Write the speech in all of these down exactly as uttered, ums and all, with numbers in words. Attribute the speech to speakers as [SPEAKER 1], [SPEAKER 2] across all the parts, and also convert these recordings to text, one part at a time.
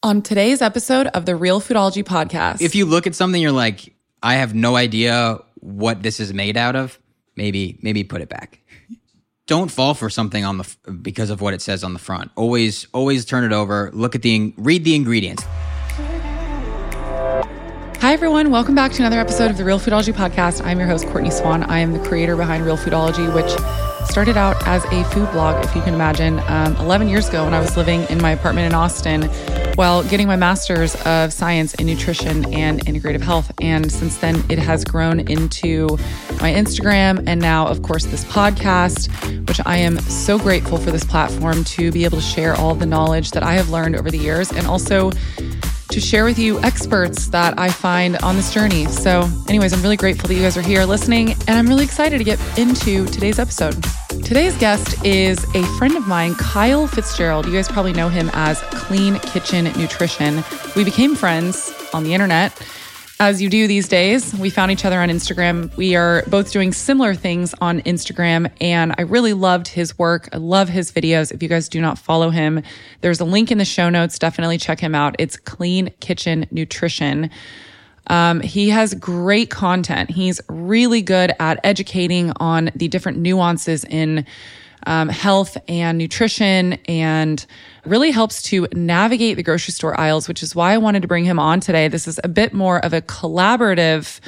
[SPEAKER 1] On today's episode of the Real Foodology podcast.
[SPEAKER 2] If you look at something, you're like, I have no idea what this is made out of, maybe maybe put it back. Don't fall for something on the because of what it says on the front. Always always turn it over, look at the read the ingredients.
[SPEAKER 1] Hi everyone, welcome back to another episode of the Real Foodology podcast. I'm your host, Courtney Swan. I am the creator behind Real Foodology, which started out as a food blog, if you can imagine, um, eleven years ago when I was living in my apartment in Austin while getting my master's of science in nutrition and integrative health. And since then, it has grown into my Instagram and now, of course, this podcast, which I am so grateful for this platform to be able to share all the knowledge that I have learned over the years and also to share with you experts that I find on this journey. So anyways, I'm really grateful that you guys are here listening, and I'm really excited to get into today's episode. Today's guest is a friend of mine, Kyle Fitzgerald. You guys probably know him as Clean Kitchen Nutrition. We became friends on the internet, as you do these days. We found each other on Instagram. We are both doing similar things on Instagram, and I really loved his work. I love his videos. If you guys do not follow him, there's a link in the show notes. Definitely check him out. It's Clean Kitchen Nutrition. Um, he has great content. He's really good at educating on the different nuances in um, health and nutrition, and really helps to navigate the grocery store aisles, which is why I wanted to bring him on today. This is a bit more of a collaborative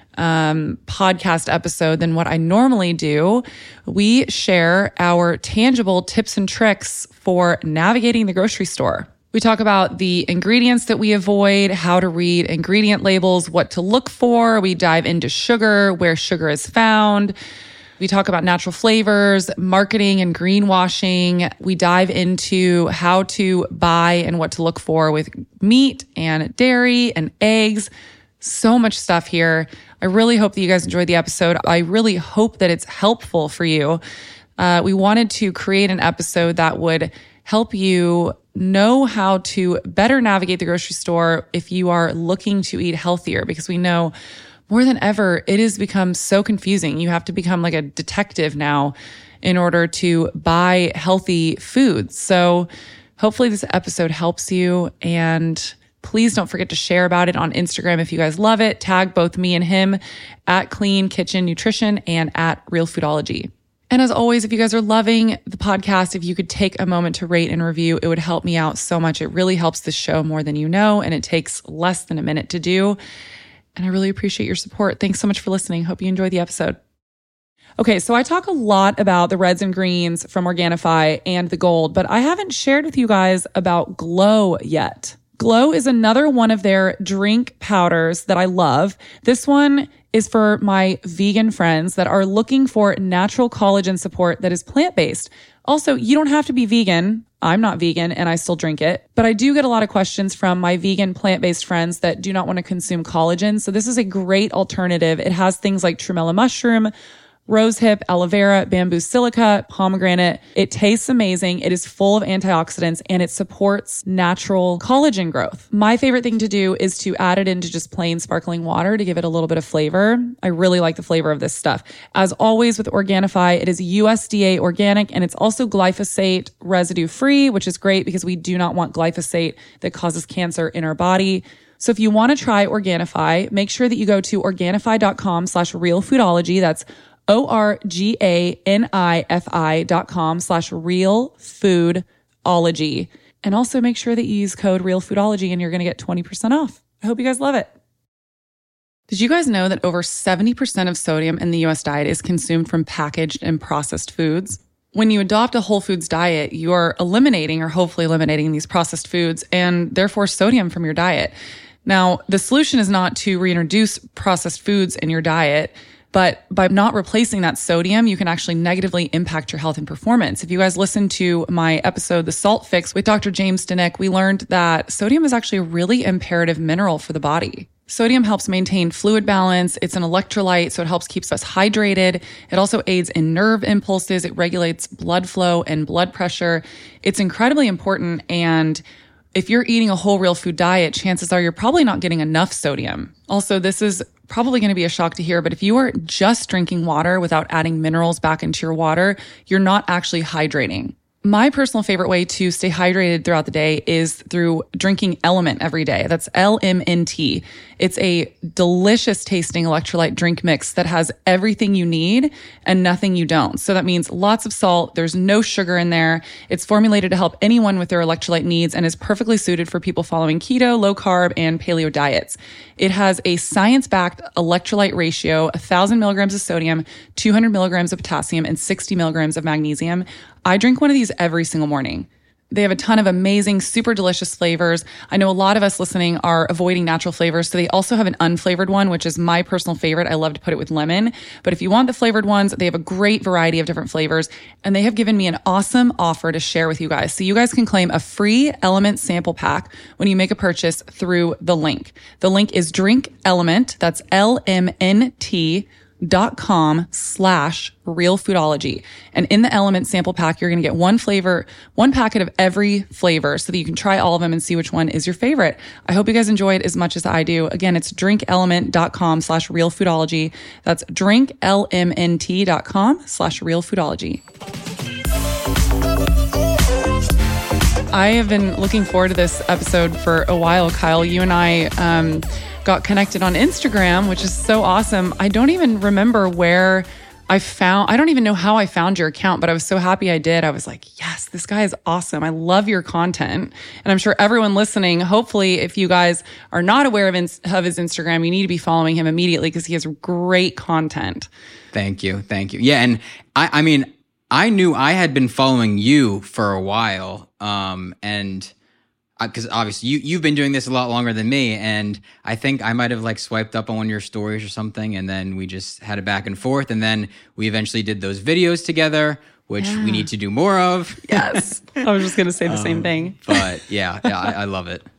[SPEAKER 1] um, podcast episode than what I normally do. We share our tangible tips and tricks for navigating the grocery store. We talk about the ingredients that we avoid, how to read ingredient labels, what to look for. We dive into sugar, where sugar is found. We talk about natural flavors, marketing and greenwashing. We dive into how to buy and what to look for with meat and dairy and eggs. So much stuff here. I really hope that you guys enjoyed the episode. I really hope that it's helpful for you. Uh, we wanted to create an episode that would help you know how to better navigate the grocery store if you are looking to eat healthier, because we know more than ever, it has become so confusing. You have to become like a detective now in order to buy healthy foods. So hopefully this episode helps you, and please don't forget to share about it on Instagram if you guys love it. Tag both me and him at Clean Kitchen Nutrition and at Real Foodology. And as always, if you guys are loving the podcast, if you could take a moment to rate and review, it would help me out so much. It really helps the show more than you know, and it takes less than a minute to do. And I really appreciate your support. Thanks so much for listening. Hope you enjoyed the episode. Okay, so I talk a lot about the reds and greens from Organifi and the gold, but I haven't shared with you guys about Glow yet. Glow is another one of their drink powders that I love. This one is for my vegan friends that are looking for natural collagen support that is plant-based. Also, you don't have to be vegan. I'm not vegan and I still drink it, but I do get a lot of questions from my vegan plant-based friends that do not want to consume collagen. So this is a great alternative. It has things like tremella mushroom, rosehip, aloe vera, bamboo silica, pomegranate. It tastes amazing. It is full of antioxidants and it supports natural collagen growth. My favorite thing to do is to add it into just plain sparkling water to give it a little bit of flavor. I really like the flavor of this stuff. As always with Organifi, it is U S D A organic, and it's also glyphosate residue free, which is great because we do not want glyphosate that causes cancer in our body. So if you want to try Organifi, make sure that you go to Organifi.com slash real foodology. That's O-R-G-A-N-I-F-I dot com slash real foodology. And also make sure that you use code real foodology and you're going to get twenty percent off. I hope you guys love it. Did you guys know that over seventy percent of sodium in the U S diet is consumed from packaged and processed foods? When you adopt a whole foods diet, you are eliminating or hopefully eliminating these processed foods and therefore sodium from your diet. Now, the solution is not to reintroduce processed foods in your diet, but by not replacing that sodium, you can actually negatively impact your health and performance. If you guys listened to my episode, The Salt Fix with Doctor James Denick, we learned that sodium is actually a really imperative mineral for the body. Sodium helps maintain fluid balance. It's an electrolyte, so it helps keep us hydrated. It also aids in nerve impulses. It regulates blood flow and blood pressure. It's incredibly important, and if you're eating a whole real food diet, chances are you're probably not getting enough sodium. Also, this is probably going to be a shock to hear, but if you are just drinking water without adding minerals back into your water, you're not actually hydrating. My personal favorite way to stay hydrated throughout the day is through drinking Element every day. That's L M N T. It's a delicious tasting electrolyte drink mix that has everything you need and nothing you don't. So that means lots of salt. There's no sugar in there. It's formulated to help anyone with their electrolyte needs and is perfectly suited for people following keto, low carb, and paleo diets. It has a science-backed electrolyte ratio, one thousand milligrams of sodium, two hundred milligrams of potassium, and sixty milligrams of magnesium. I drink one of these every single morning. They have a ton of amazing, super delicious flavors. I know a lot of us listening are avoiding natural flavors, so they also have an unflavored one, which is my personal favorite. I love to put it with lemon. But if you want the flavored ones, they have a great variety of different flavors, and they have given me an awesome offer to share with you guys. So you guys can claim a free Element sample pack when you make a purchase through the link. The link is Drink Element. That's L M N T dot com slash real foodology. And in the Element sample pack, you're going to get one flavor, one packet of every flavor so that you can try all of them and see which one is your favorite. I hope you guys enjoy it as much as I do. Again, it's drink element dot com slash real foodology. That's drink L M N T dot com slash real foodology. I have been looking forward to this episode for a while, Kyle. You and I, um, got connected on Instagram, which is so awesome. I don't even remember where I found, I don't even know how I found your account, but I was so happy I did. I was like, yes, this guy is awesome. I love your content. And I'm sure everyone listening, hopefully, if you guys are not aware of, ins- of his Instagram, you need to be following him immediately because he has great content.
[SPEAKER 2] Thank you. Thank you. Yeah. And I, I mean, I knew I had been following you for a while. Um, and because obviously you, you've been doing this a lot longer than me. And I think I might have like swiped up on one of your stories or something. And then we just had a back and forth. And then we eventually did those videos together, which yeah. we need to do more of.
[SPEAKER 1] Yes. I was just going to say the um, same thing.
[SPEAKER 2] But yeah, yeah I, I love it.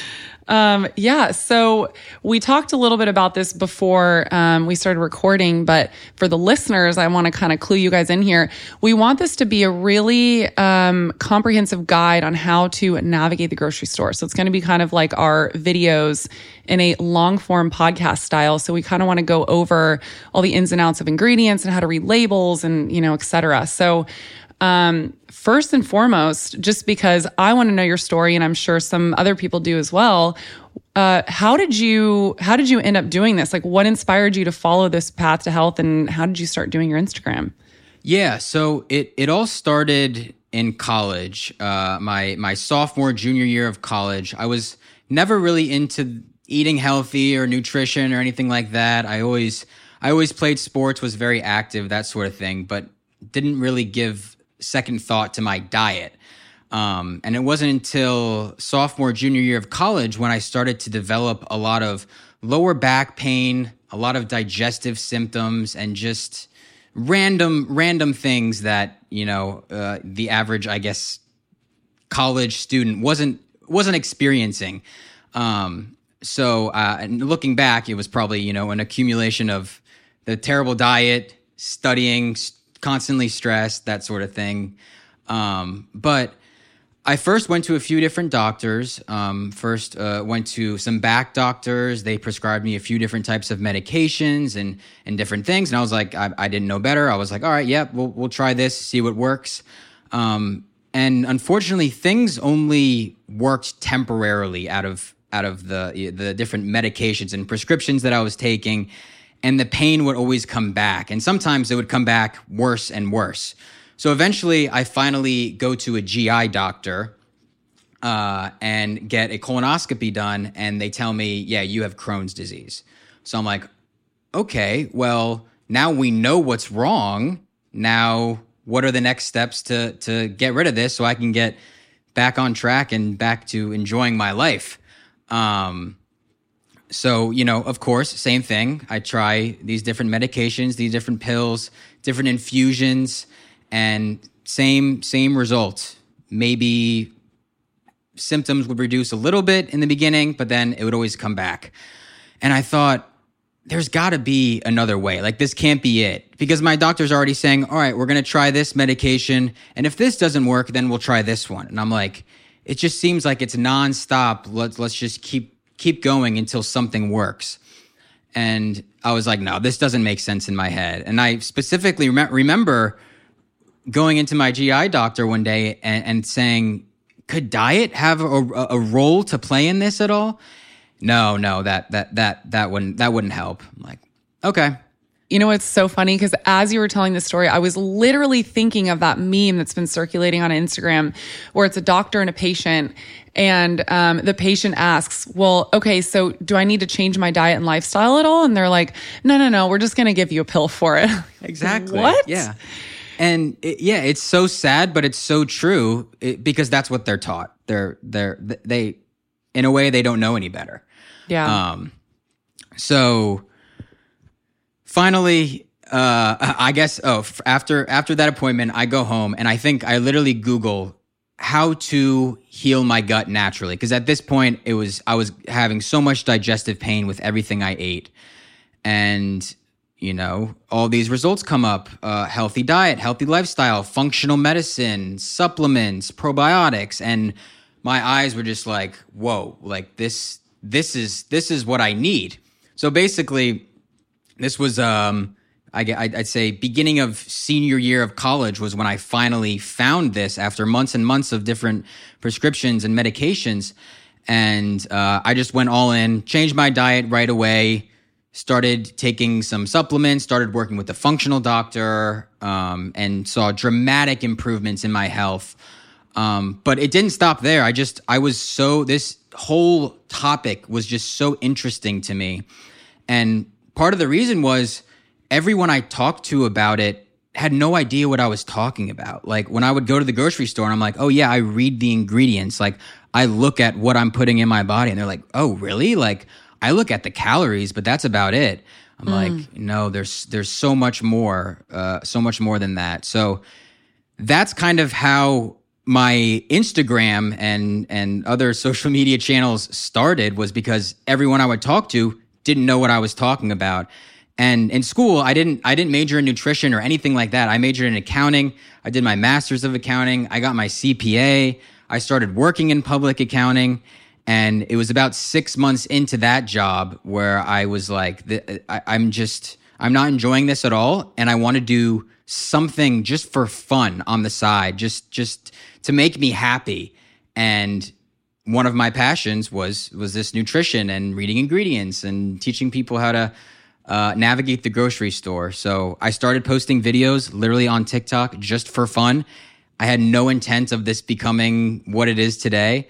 [SPEAKER 1] Um, yeah. So we talked a little bit about this before um, we started recording, but for the listeners, I want to kind of clue you guys in here. We want this to be a really um, comprehensive guide on how to navigate the grocery store. So it's going to be kind of like our videos in a long form podcast style. So we kind of want to go over all the ins and outs of ingredients and how to read labels and, you know, et cetera. So Um, first and foremost, just because I want to know your story, and I'm sure some other people do as well. Uh, how did you, how did you end up doing this? Like, what inspired you to follow this path to health, and how did you start doing your Instagram?
[SPEAKER 2] Yeah, so it it all started in college. Uh, my my sophomore, junior year of college. I was never really into eating healthy or nutrition or anything like that. I always I always played sports, was very active, that sort of thing, but didn't really give second thought to my diet. Um, and it wasn't until sophomore, junior year of college when I started to develop a lot of lower back pain, a lot of digestive symptoms, and just random, random things that, you know, uh, the average, I guess, college student wasn't, wasn't experiencing. Um, so, uh, and looking back, it was probably, you know, an accumulation of the terrible diet, studying, st- constantly stressed, that sort of thing. Um, but I first went to a few different doctors. Um, first uh, went to some back doctors. They prescribed me a few different types of medications and and different things. And I was like, I, I didn't know better. I was like, all right, yep, yeah, we'll we'll try this, see what works. Um, and unfortunately, things only worked temporarily out of out of the the different medications and prescriptions that I was taking. And the pain would always come back. And sometimes it would come back worse and worse. So eventually I finally go to a G I doctor uh, and get a colonoscopy done. And they tell me, yeah, you have Crohn's disease. So I'm like, okay, well, now we know what's wrong. Now, what are the next steps to, to get rid of this so I can get back on track and back to enjoying my life? Um, So, you know, of course, same thing. I try these different medications, these different pills, different infusions, and same same result. Maybe symptoms would reduce a little bit in the beginning, but then it would always come back. And I thought, there's got to be another way. Like, this can't be it. Because my doctor's already saying, all right, we're going to try this medication. And if this doesn't work, then we'll try this one. And I'm like, it just seems like it's nonstop. Let's, let's just keep keep going until something works. And I was like, no, this doesn't make sense in my head. And I specifically rem- remember going into my G I doctor one day and, and saying, could diet have a, a role to play in this at all? No, no, that that that that wouldn't that wouldn't help. I'm like, okay.
[SPEAKER 1] You know, it's so funny because as you were telling this story, I was literally thinking of that meme that's been circulating on Instagram where it's a doctor and a patient. And um, the patient asks, well, okay, so do I need to change my diet and lifestyle at all? And they're like, no, no, no, we're just going to give you a pill for it.
[SPEAKER 2] Exactly.
[SPEAKER 1] What?
[SPEAKER 2] Yeah. And it, yeah, it's so sad, but it's so true it, because that's what they're taught. They're, they're, they, in a way, they don't know any better.
[SPEAKER 1] Yeah.
[SPEAKER 2] Um, so finally, uh, I guess, oh, after, after that appointment, I go home and I think I literally Google how to heal my gut naturally. Cause at this point it was, I was having so much digestive pain with everything I ate. And, you know, all these results come up, uh, healthy diet, healthy lifestyle, functional medicine, supplements, probiotics. And my eyes were just like, whoa, like this, this is, this is what I need. So basically this was, um, I, I'd say beginning of senior year of college was when I finally found this after months and months of different prescriptions and medications. And uh, I just went all in, changed my diet right away, started taking some supplements, started working with a functional doctor, um, and saw dramatic improvements in my health. Um, but it didn't stop there. I just, I was so, this whole topic was just so interesting to me. And part of the reason was, everyone I talked to about it had no idea what I was talking about. Like when I would go to the grocery store and I'm like, oh yeah, I read the ingredients. Like I look at what I'm putting in my body and they're like, oh really? Like I look at the calories, but that's about it. I'm mm. like, no, there's, there's so much more, uh, so much more than that. So that's kind of how my Instagram and, and other social media channels started, was because everyone I would talk to didn't know what I was talking about. And in school, I didn't I didn't major in nutrition or anything like that. I majored in accounting. I did my master's of accounting. I got my C P A. I started working in public accounting. And it was about six months into that job where I was like, I, I'm just, I'm not enjoying this at all. And I want to do something just for fun on the side, just just to make me happy. And one of my passions was was this nutrition and reading ingredients and teaching people how to Uh, navigate the grocery store. So I started posting videos literally on TikTok just for fun. I had no intent of this becoming what it is today.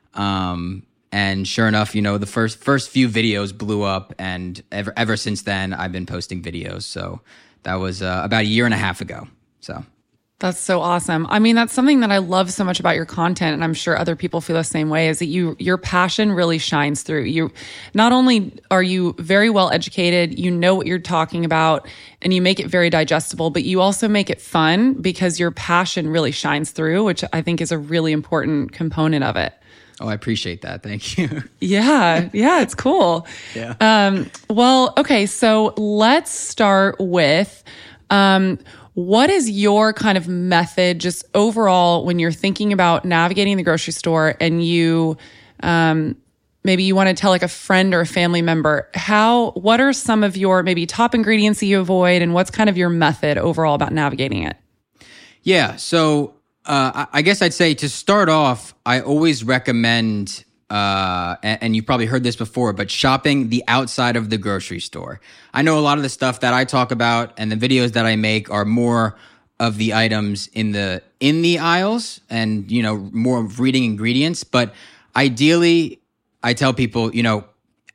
[SPEAKER 2] Um, and sure enough, you know, the first first few videos blew up, and ever ever since then, I've been posting videos. So that was uh, about a year and a half ago. So
[SPEAKER 1] that's so awesome. I mean, that's something that I love so much about your content, and I'm sure other people feel the same way, is that you, your passion really shines through. You, not only are you very well educated, you know what you're talking about, and you make it very digestible, but you also make it fun because your passion really shines through, which I think is a really important component of it.
[SPEAKER 2] Oh, I appreciate that. Thank you.
[SPEAKER 1] Yeah. Yeah. It's cool.
[SPEAKER 2] Yeah.
[SPEAKER 1] Um, well, okay. So let's start with, um, what is your kind of method just overall when you're thinking about navigating the grocery store and you, um, maybe you want to tell like a friend or a family member, how, what are some of your maybe top ingredients that you avoid, and what's kind of your method overall about navigating it?
[SPEAKER 2] Yeah. So, uh, I guess I'd say to start off, I always recommend, uh, and, and you've probably heard this before, but shopping the outside of the grocery store. I know a lot of the stuff that I talk about and the videos that I make are more of the items in the, in the aisles and, you know, more of reading ingredients. But ideally, I tell people, you know,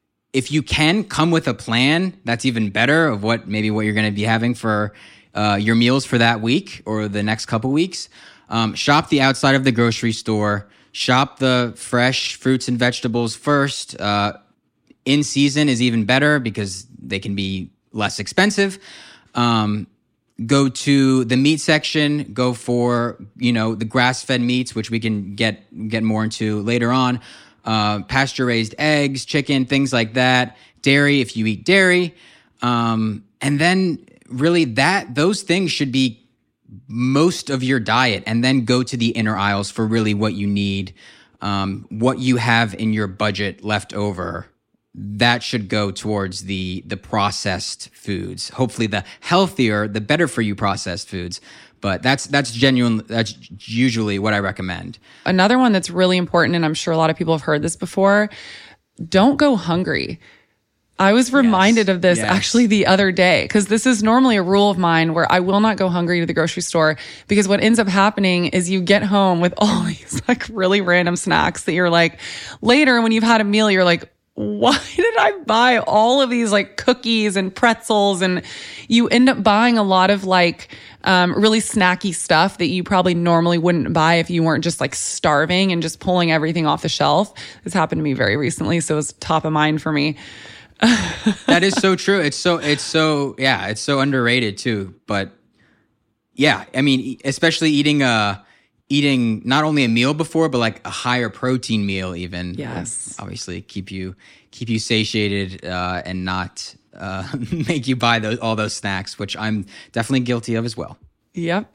[SPEAKER 2] if you can come with a plan, that's even better of what, maybe what you're going to be having for, uh, your meals for that week or the next couple weeks. Um, shop the outside of the grocery store. Shop the fresh fruits and vegetables first. Uh, in season is even better because they can be less expensive. Um, go to the meat section. Go for, you know, the grass-fed meats, which we can get get more into later on. Uh, pasture-raised eggs, chicken, things like that. Dairy, if you eat dairy. Um, and then really that those things should be most of your diet, and then go to the inner aisles for really what you need, um, what you have in your budget left over that should go towards the the processed foods. Hopefully, the healthier, the better for you processed foods. But that's that's genuine. That's usually what I recommend.
[SPEAKER 1] Another one that's really important, and I'm sure a lot of people have heard this before: don't go hungry. I was reminded yes. of this yes. actually the other day, because this is normally a rule of mine where I will not go hungry to the grocery store, because what ends up happening is you get home with all these like really random snacks that you're like, later when you've had a meal, you're like, why did I buy all of these like cookies and pretzels? And you end up buying a lot of like um, really snacky stuff that you probably normally wouldn't buy if you weren't just like starving and just pulling everything off the shelf. This happened to me very recently, so it was top of mind for me.
[SPEAKER 2] That is so true. It's so, it's so, yeah, it's so underrated too. But yeah, I mean, especially eating a, eating not only a meal before, but like a higher protein meal even.
[SPEAKER 1] Yes.
[SPEAKER 2] Obviously keep you, keep you satiated, uh, and not, uh, make you buy those, all those snacks, which I'm definitely guilty of as well.
[SPEAKER 1] Yep.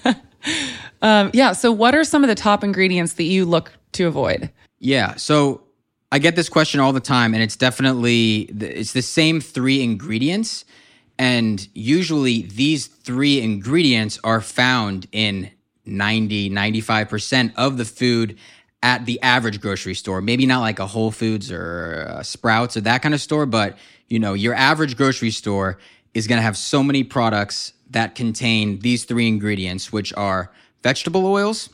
[SPEAKER 1] um, yeah. So what are some of the top ingredients that you look to avoid?
[SPEAKER 2] Yeah. So I get this question all the time, and it's definitely, it's the same three ingredients. And usually these three ingredients are found in ninety, ninety-five percent of the food at the average grocery store. Maybe not like a Whole Foods or a Sprouts or that kind of store, but you know, your average grocery store is going to have so many products that contain these three ingredients, which are vegetable oils,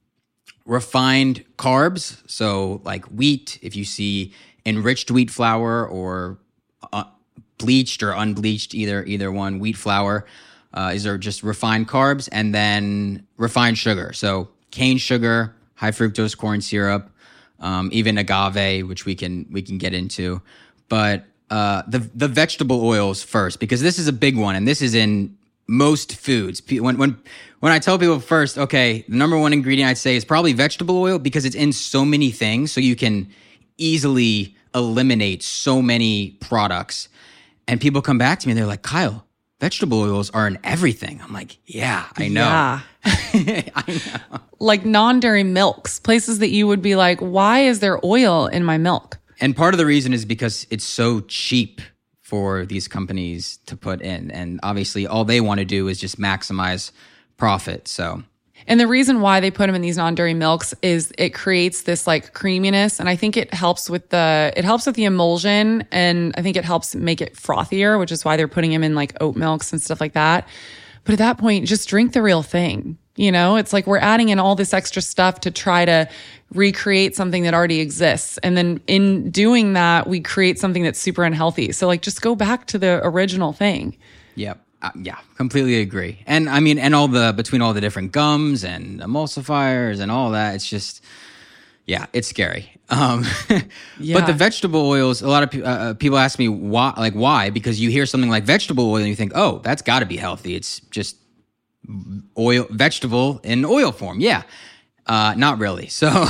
[SPEAKER 2] refined carbs, so like wheat, if you see enriched wheat flour or uh, bleached or unbleached, either either one, wheat flour, uh, is are just refined carbs, and then refined sugar, so cane sugar, high fructose corn syrup, um, even agave, which we can we can get into, but uh, the the vegetable oils first, because this is a big one, and this is in most foods. When when when I tell people first, okay, the number one ingredient I'd say is probably vegetable oil, because it's in so many things, so you can easily eliminate so many products. And people come back to me and they're like, Kyle, vegetable oils are in everything. I'm like, yeah, I know.
[SPEAKER 1] Yeah.
[SPEAKER 2] I know.
[SPEAKER 1] Like non-dairy milks, places that you would be like, why is there oil in my milk?
[SPEAKER 2] And part of the reason is because it's so cheap for these companies to put in. And obviously all they want to do is just maximize profit. So,
[SPEAKER 1] and the reason why they put them in these non-dairy milks is it creates this like creaminess. And I think it helps with the, it helps with the emulsion. And I think it helps make it frothier, which is why they're putting them in like oat milks and stuff like that. But at that point, just drink the real thing. You know, it's like we're adding in all this extra stuff to try to recreate something that already exists. And then in doing that, we create something that's super unhealthy. So like, just go back to the original thing.
[SPEAKER 2] Yep. Uh, yeah, completely agree. And I mean, and all the, between all the different gums and emulsifiers and all that, it's just, yeah, it's scary. Um, yeah. But the vegetable oils, a lot of pe- uh, people ask me why, like why, because you hear something like vegetable oil and you think, oh, that's gotta be healthy. It's just oil, vegetable in oil form. Yeah. Uh, not really. So,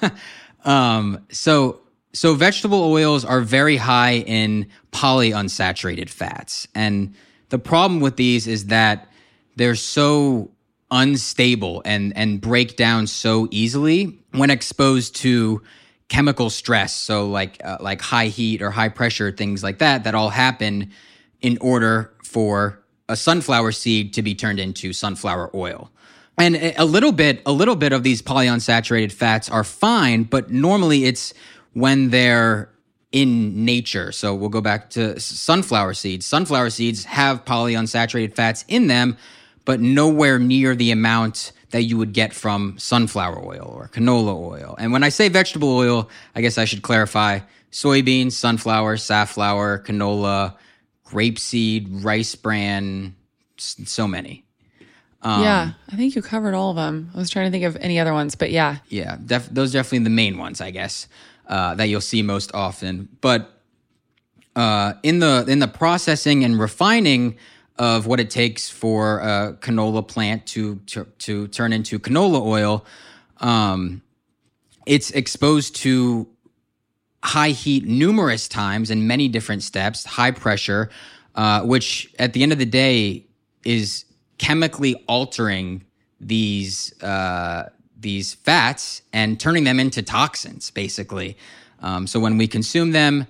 [SPEAKER 2] um, so, so vegetable oils are very high in polyunsaturated fats. And the problem with these is that they're so unstable and, and break down so easily when exposed to chemical stress. So like, uh, like high heat or high pressure, things like that, that all happen in order for a sunflower seed to be turned into sunflower oil. And a little bit, a little bit of these polyunsaturated fats are fine, but normally it's when they're in nature. So we'll go back to sunflower seeds. Sunflower seeds have polyunsaturated fats in them, but nowhere near the amount that you would get from sunflower oil or canola oil. And when I say vegetable oil, I guess I should clarify soybeans, sunflower, safflower, canola, grapeseed, rice bran, so many.
[SPEAKER 1] Um, yeah, I think you covered all of them. I was trying to think of any other ones, but yeah.
[SPEAKER 2] Yeah, def- those are definitely the main ones, I guess, uh, that you'll see most often. But uh, in the in the processing and refining of what it takes for a canola plant to to, to turn into canola oil, um, it's exposed to high heat numerous times in many different steps, high pressure, uh, which at the end of the day is chemically altering these uh, these fats and turning them into toxins, basically. Um, so when we consume them,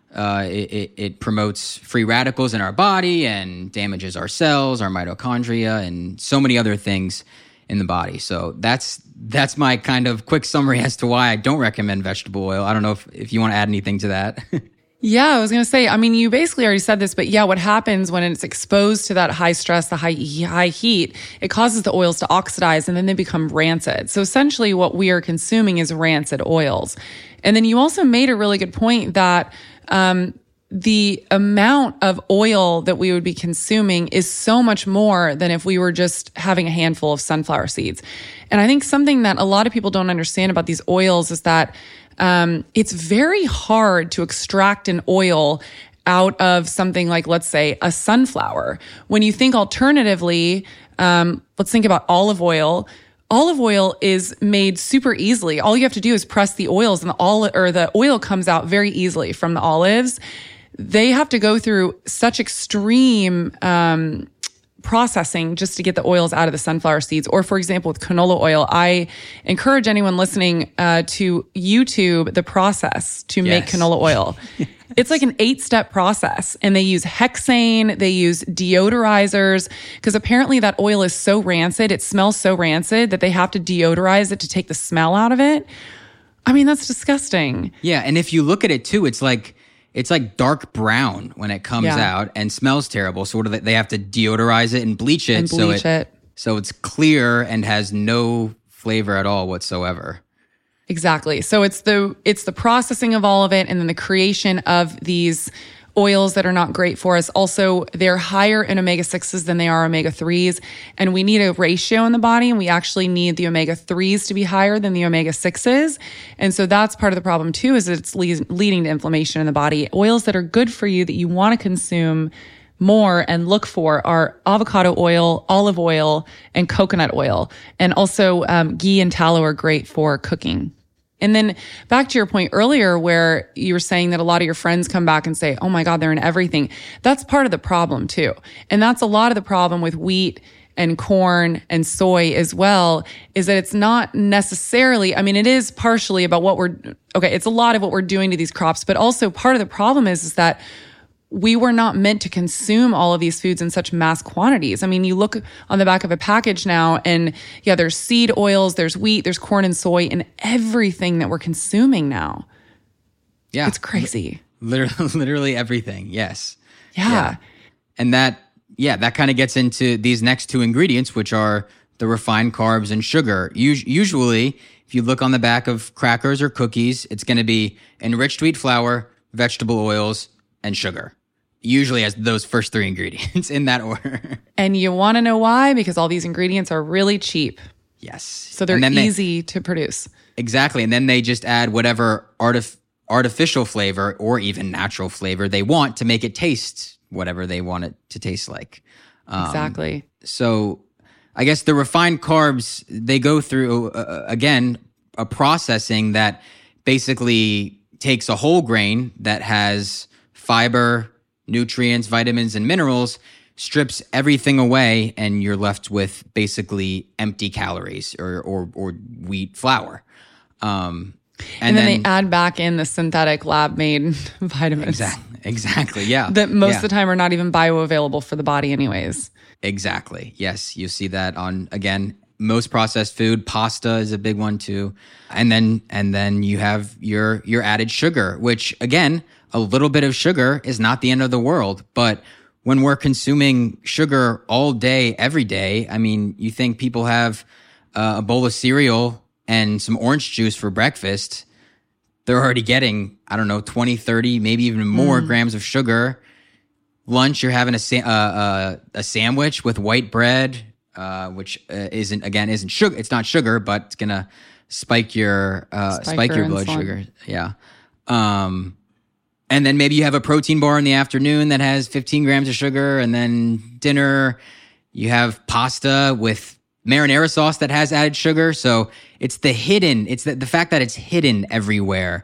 [SPEAKER 2] Uh, it, it, it promotes free radicals in our body and damages our cells, our mitochondria, and so many other things in the body. So that's that's my kind of quick summary as to why I don't recommend vegetable oil. I don't know if, if you want to add anything to that.
[SPEAKER 1] Yeah, I was going to say, I mean, you basically already said this, but yeah, what happens when it's exposed to that high stress, the high high heat, it causes the oils to oxidize and then they become rancid. So essentially what we are consuming is rancid oils. And then you also made a really good point that um, the amount of oil that we would be consuming is so much more than if we were just having a handful of sunflower seeds. And I think something that a lot of people don't understand about these oils is that um, it's very hard to extract an oil out of something like, let's say, a sunflower. When you think alternatively, um, let's think about olive oil. Olive oil is made super easily. All you have to do is press the oils and the olive or the oil comes out very easily from the olives. They have to go through such extreme um, processing just to get the oils out of the sunflower seeds. Or for example, with canola oil, I encourage anyone listening uh, to YouTube the process to yes. make canola oil. It's like an eight-step process, and they use hexane, they use deodorizers, because apparently that oil is so rancid, it smells so rancid that they have to deodorize it to take the smell out of it. I mean, that's disgusting.
[SPEAKER 2] Yeah, and if you look at it too, it's like it's like dark brown when it comes yeah. out and smells terrible. So what do they, they have to deodorize it and bleach it,
[SPEAKER 1] and bleach
[SPEAKER 2] so it,
[SPEAKER 1] it
[SPEAKER 2] so it's clear and has no flavor at all whatsoever.
[SPEAKER 1] Exactly. So it's the it's the processing of all of it and then the creation of these oils that are not great for us. Also, they're higher in omega sixes than they are omega threes. And we need a ratio in the body, and we actually need the omega threes to be higher than the omega sixes. And so that's part of the problem too, is it's le- leading to inflammation in the body. Oils that are good for you that you want to consume more and look for are avocado oil, olive oil, and coconut oil. And also um, ghee and tallow are great for cooking. And then back to your point earlier where you were saying that a lot of your friends come back and say, oh my God, they're in everything. That's part of the problem too. And that's a lot of the problem with wheat and corn and soy as well, is that it's not necessarily, I mean, it is partially about what we're, okay, it's a lot of what we're doing to these crops, but also part of the problem is, is that we were not meant to consume all of these foods in such mass quantities. I mean, you look on the back of a package now and yeah, there's seed oils, there's wheat, there's corn and soy in everything that we're consuming now.
[SPEAKER 2] Yeah.
[SPEAKER 1] It's crazy.
[SPEAKER 2] Literally, literally everything. Yes.
[SPEAKER 1] Yeah. yeah.
[SPEAKER 2] And that, yeah, that kind of gets into these next two ingredients, which are the refined carbs and sugar. Us- usually, if you look on the back of crackers or cookies, it's going to be enriched wheat flour, vegetable oils, and sugar. Usually has those first three ingredients in that order.
[SPEAKER 1] And you want to know why? Because all these ingredients are really cheap.
[SPEAKER 2] Yes.
[SPEAKER 1] So they're easy they, to produce.
[SPEAKER 2] Exactly. And then they just add whatever artif- artificial flavor or even natural flavor they want to make it taste whatever they want it to taste like. Um,
[SPEAKER 1] exactly.
[SPEAKER 2] So I guess the refined carbs, they go through, uh, again, a processing that basically takes a whole grain that has fiber, nutrients, vitamins, and minerals, strips everything away, and you're left with basically empty calories or or, or wheat flour. Um,
[SPEAKER 1] and, and then, then they add back in the synthetic lab-made vitamins.
[SPEAKER 2] Exactly. Exactly. Yeah.
[SPEAKER 1] That most
[SPEAKER 2] yeah.
[SPEAKER 1] of the time are not even bioavailable for the body, anyways.
[SPEAKER 2] Exactly. Yes, you see that on again most processed food. Pasta is a big one too, and then and then you have your your added sugar, which again, a little bit of sugar is not the end of the world. But when we're consuming sugar all day, every day, I mean, you think people have uh, a bowl of cereal and some orange juice for breakfast, they're already getting, I don't know, twenty, thirty, maybe even more mm. grams of sugar. Lunch, you're having a, sa- uh, uh, a sandwich with white bread, uh, which uh, isn't, again, isn't sugar. It's not sugar, but it's going to spike your, uh, spike, spike your blood insulin. Sugar. Yeah. Um, And then maybe you have a protein bar in the afternoon that has fifteen grams of sugar. And then dinner, you have pasta with marinara sauce that has added sugar. So it's the hidden, it's the, the fact that it's hidden everywhere.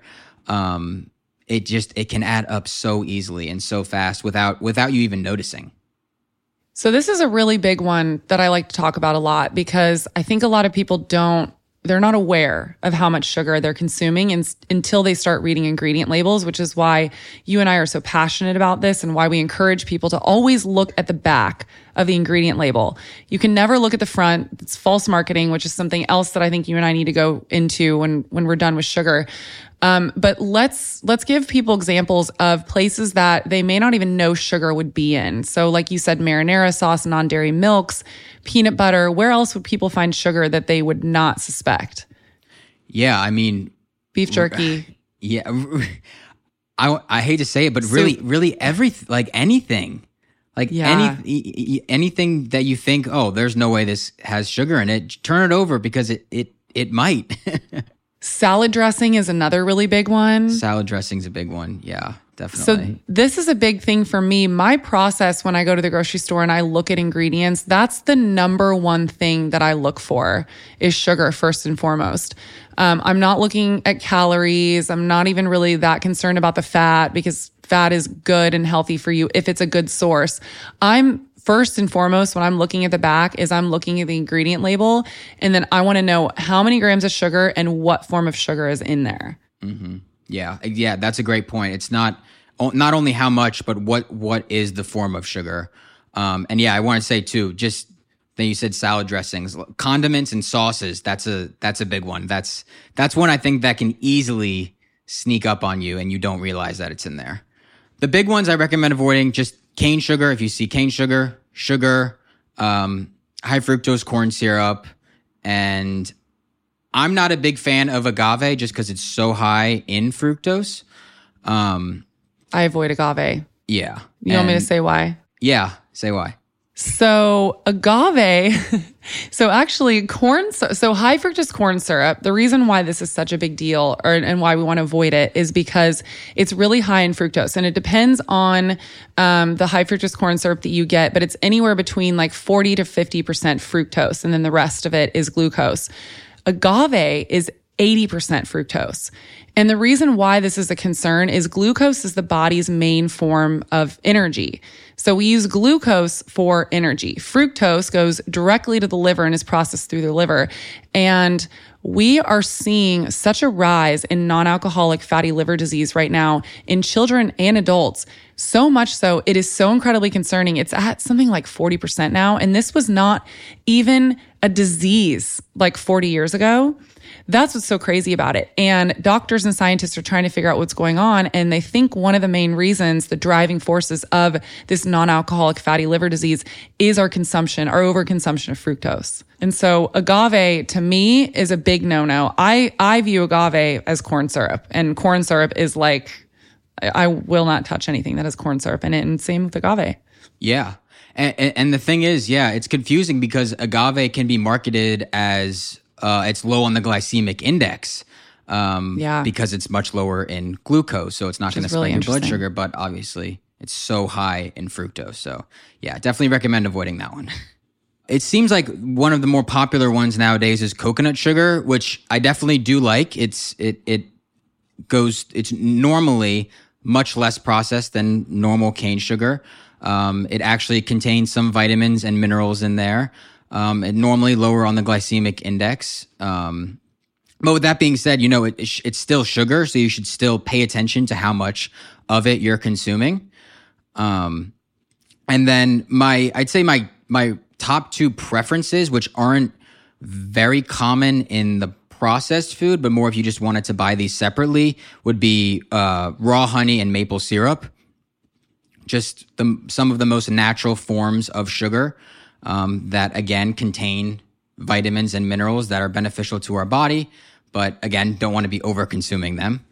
[SPEAKER 2] Um, it just, it can add up so easily and so fast without, without you even noticing.
[SPEAKER 1] So this is a really big one that I like to talk about a lot because I think a lot of people don't they're not aware of how much sugar they're consuming in, until they start reading ingredient labels, which is why you and I are so passionate about this and why we encourage people to always look at the back of the ingredient label. You can never look at the front. It's false marketing, which is something else that I think you and I need to go into when, when we're done with sugar. Um, but let's, let's give people examples of places that they may not even know sugar would be in. So like you said, marinara sauce, non-dairy milks, peanut butter. Where else would people find sugar that they would not suspect?
[SPEAKER 2] Yeah, I mean,
[SPEAKER 1] beef jerky.
[SPEAKER 2] Yeah, I, I hate to say it, but really, Soup. really everything, like anything, like yeah. any anything that you think, oh, there's no way this has sugar in it, turn it over because it it it might.
[SPEAKER 1] Salad dressing is another really big one.
[SPEAKER 2] Salad dressing's a big one. Yeah, definitely.
[SPEAKER 1] So this is a big thing for me. My process when I go to the grocery store and I look at ingredients, that's the number one thing that I look for is sugar first and foremost. Um, I'm not looking at calories. I'm not even really that concerned about the fat because fat is good and healthy for you if it's a good source. I'm First and foremost, when I'm looking at the back is I'm looking at the ingredient label and then I want to know how many grams of sugar and what form of sugar is in there.
[SPEAKER 2] Mm-hmm. Yeah. Yeah. That's a great point. It's not, not only how much, but what, what is the form of sugar. Um, and yeah, I want to say too, just then you said salad dressings, condiments and sauces. That's a, that's a big one. That's, that's one I think that can easily sneak up on you and you don't realize that it's in there. The big ones I recommend avoiding, just cane sugar. If you see cane sugar, sugar, um, high fructose corn syrup, and I'm not a big fan of agave just because it's so high in fructose. Um,
[SPEAKER 1] I avoid agave.
[SPEAKER 2] Yeah.
[SPEAKER 1] You and, want me to say why?
[SPEAKER 2] Yeah, say why.
[SPEAKER 1] So agave, so actually corn, so high fructose corn syrup, the reason why this is such a big deal or, and why we want to avoid it is because it's really high in fructose and it depends on um, the high fructose corn syrup that you get, but it's anywhere between like forty to fifty percent fructose and then the rest of it is glucose. Agave is eighty percent fructose. And the reason why this is a concern is glucose is the body's main form of energy. So we use glucose for energy. Fructose goes directly to the liver and is processed through the liver. And we are seeing such a rise in non-alcoholic fatty liver disease right now in children and adults. So much so, it is so incredibly concerning. It's at something like forty percent now. And this was not even a disease like forty years ago. That's what's so crazy about it. And doctors and scientists are trying to figure out what's going on. And they think one of the main reasons, the driving forces of this non-alcoholic fatty liver disease is our consumption, our overconsumption of fructose. And so agave to me is a big no-no. I, I view agave as corn syrup, and corn syrup is like, I, I will not touch anything that has corn syrup in it. And same with agave.
[SPEAKER 2] Yeah. And, and the thing is, yeah, it's confusing because agave can be marketed as Uh, it's low on the glycemic index um,
[SPEAKER 1] yeah.
[SPEAKER 2] because it's much lower in glucose. So it's not going to
[SPEAKER 1] really
[SPEAKER 2] spike your blood sugar, but obviously it's so high in fructose. So yeah, definitely recommend avoiding that one. It seems like one of the more popular ones nowadays is coconut sugar, which I definitely do like. It's it it goes. It's normally much less processed than normal cane sugar. Um, it actually contains some vitamins and minerals in there. Um, and normally lower on the glycemic index. Um, but with that being said, you know, it, it's still sugar, so you should still pay attention to how much of it you're consuming. Um, and then my, I'd say my, my top two preferences, which aren't very common in the processed food, but more if you just wanted to buy these separately, would be, uh, raw honey and maple syrup. Just the, some of the most natural forms of sugar. Um, that, again, contain vitamins and minerals that are beneficial to our body, but, again, don't want to be over-consuming them.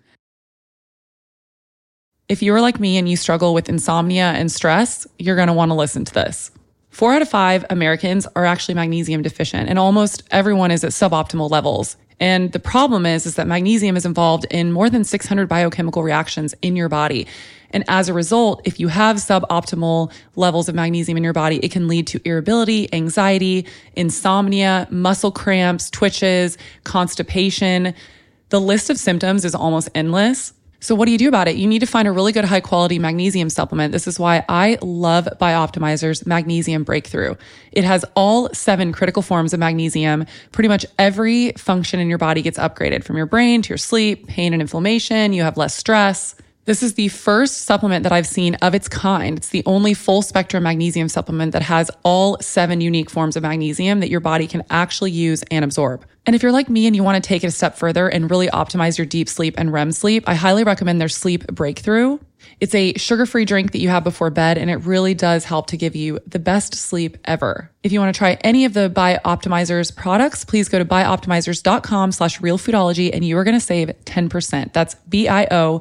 [SPEAKER 1] If you're like me and you struggle with insomnia and stress, you're going to want to listen to this. Four out of five Americans are actually magnesium deficient, and almost everyone is at suboptimal levels. And the problem is, is that magnesium is involved in more than six hundred biochemical reactions in your body. And as a result, if you have suboptimal levels of magnesium in your body, it can lead to irritability, anxiety, insomnia, muscle cramps, twitches, constipation. The list of symptoms is almost endless. So what do you do about it? You need to find a really good high quality magnesium supplement. This is why I love Bioptimizer's Magnesium Breakthrough. It has all seven critical forms of magnesium. Pretty much every function in your body gets upgraded, from your brain to your sleep, pain and inflammation. You have less stress. This is the first supplement that I've seen of its kind. It's the only full spectrum magnesium supplement that has all seven unique forms of magnesium that your body can actually use and absorb. And if you're like me and you want to take it a step further and really optimize your deep sleep and R E M sleep, I highly recommend their Sleep Breakthrough. It's a sugar-free drink that you have before bed, and it really does help to give you the best sleep ever. If you want to try any of the Bioptimizer's products, please go to bioptimizers.com slash realfoodology and you are going to save ten percent. That's B-I-O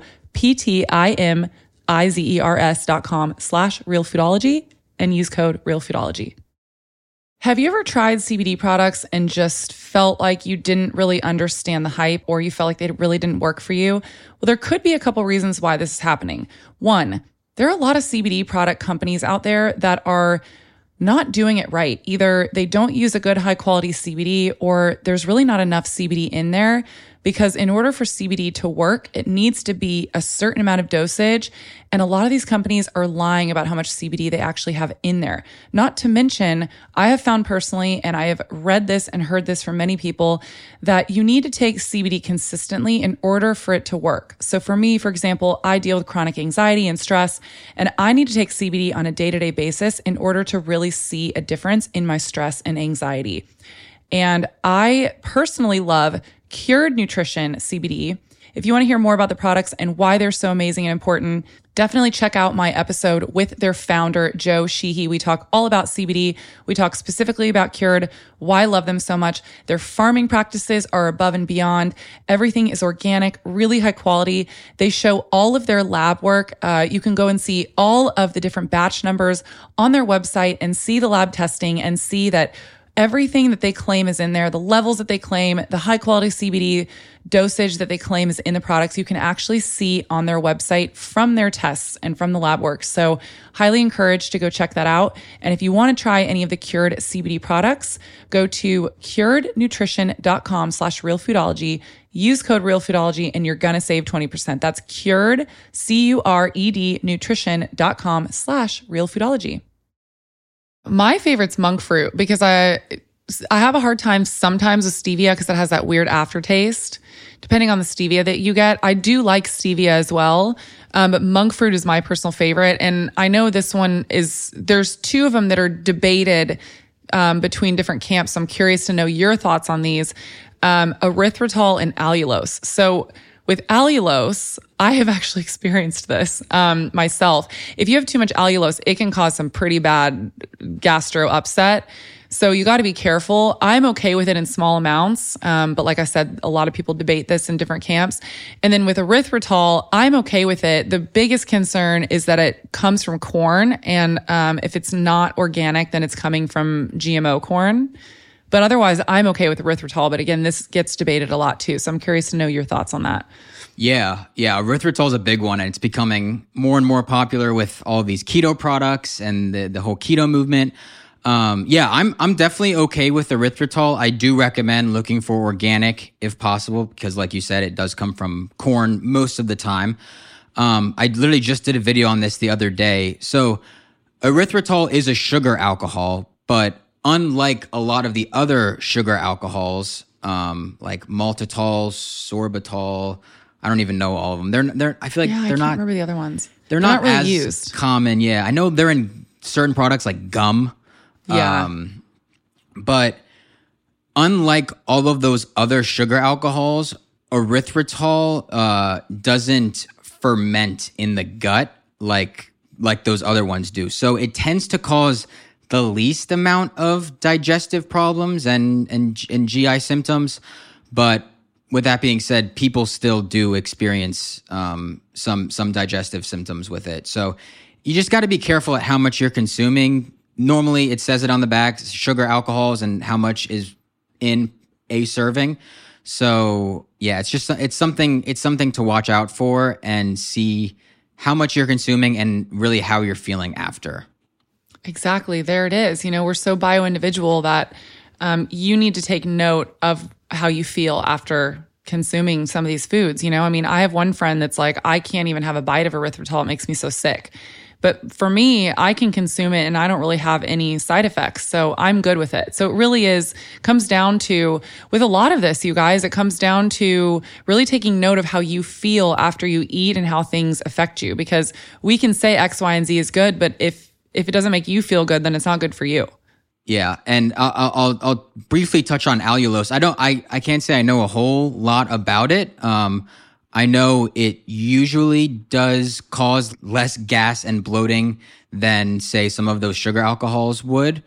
[SPEAKER 1] P-T-I-M-I-Z-E-R-S dot com slash realfoodology and use code realfoodology. Have you ever tried C B D products and just felt like you didn't really understand the hype, or you felt like they really didn't work for you? Well, there could be a couple reasons why this is happening. One, there are a lot of C B D product companies out there that are not doing it right. Either they don't use a good high quality C B D, or there's really not enough C B D in there, because in order for C B D to work, it needs to be a certain amount of dosage. And a lot of these companies are lying about how much C B D they actually have in there. Not to mention, I have found personally, and I have read this and heard this from many people, that you need to take C B D consistently in order for it to work. So for me, for example, I deal with chronic anxiety and stress, and I need to take C B D on a day-to-day basis in order to really see a difference in my stress and anxiety. And I personally love Cured Nutrition C B D. If you want to hear more about the products and why they're so amazing and important, definitely check out my episode with their founder, Joe Sheehy. We talk all about C B D. We talk specifically about Cured, why I love them so much. Their farming practices are above and beyond. Everything is organic, really high quality. They show all of their lab work. Uh, you can go and see all of the different batch numbers on their website and see the lab testing and see that everything that they claim is in there, the levels that they claim, the high quality C B D dosage that they claim is in the products, you can actually see on their website from their tests and from the lab work. So highly encouraged to go check that out. And if you want to try any of the Cured C B D products, go to curednutrition.com slash realfoodology, use code realfoodology, and you're going to save twenty percent. That's cured, C U R E D, nutrition.com slash realfoodology. My favorite's monk fruit, because I I have a hard time sometimes with stevia because it has that weird aftertaste, depending on the stevia that you get. I do like stevia as well, um, but monk fruit is my personal favorite. And I know this one is, there's two of them that are debated um, between different camps. So I'm curious to know your thoughts on these, um, erythritol and allulose. So with allulose, I have actually experienced this um, myself. If you have too much allulose, it can cause some pretty bad gastro upset. So you got to be careful. I'm okay with it in small amounts. Um, but like I said, a lot of people debate this in different camps. And then with erythritol, I'm okay with it. The biggest concern is that it comes from corn. And um, if it's not organic, then it's coming from G M O corn. But otherwise, I'm okay with erythritol. But again, this gets debated a lot too. So I'm curious to know your thoughts on that.
[SPEAKER 2] Yeah, yeah. Erythritol is a big one, and it's becoming more and more popular with all these keto products and the, the whole keto movement. Um, yeah, I'm I'm definitely okay with erythritol. I do recommend looking for organic if possible, because like you said, it does come from corn most of the time. Um, I literally just did a video on this the other day. So erythritol is a sugar alcohol, but unlike a lot of the other sugar alcohols, um, like maltitol, sorbitol, I don't even know all of them. They're they're. I feel like
[SPEAKER 1] yeah,
[SPEAKER 2] they're
[SPEAKER 1] I can't
[SPEAKER 2] not.
[SPEAKER 1] Remember the other ones.
[SPEAKER 2] They're,
[SPEAKER 1] they're
[SPEAKER 2] not,
[SPEAKER 1] not really
[SPEAKER 2] as
[SPEAKER 1] used.
[SPEAKER 2] common. Yeah, I know they're in certain products like gum.
[SPEAKER 1] Yeah.
[SPEAKER 2] Um, but unlike all of those other sugar alcohols, erythritol uh, doesn't ferment in the gut like like those other ones do. So it tends to cause the least amount of digestive problems and and, and G I symptoms. But with that being said, people still do experience um, some some digestive symptoms with it. So you just got to be careful at how much you're consuming. Normally, it says it on the back, sugar alcohols and how much is in a serving. So yeah, it's just it's something it's something to watch out for and see how much you're consuming and really how you're feeling after.
[SPEAKER 1] Exactly. There it is. You know, we're so bio-individual that um, you need to take note of how you feel after consuming some of these foods. You know, I mean, I have one friend that's like, I can't even have a bite of erythritol. It makes me so sick. But for me, I can consume it and I don't really have any side effects. So I'm good with it. So it really is, comes down to, with a lot of this, you guys, it comes down to really taking note of how you feel after you eat and how things affect you. Because we can say X, Y, and Z is good, but if, if it doesn't make you feel good, then it's not good for you.
[SPEAKER 2] Yeah. And I'll, I'll, I'll briefly touch on allulose. I don't, I, I can't say I know a whole lot about it. Um, I know it usually does cause less gas and bloating than, say, some of those sugar alcohols would.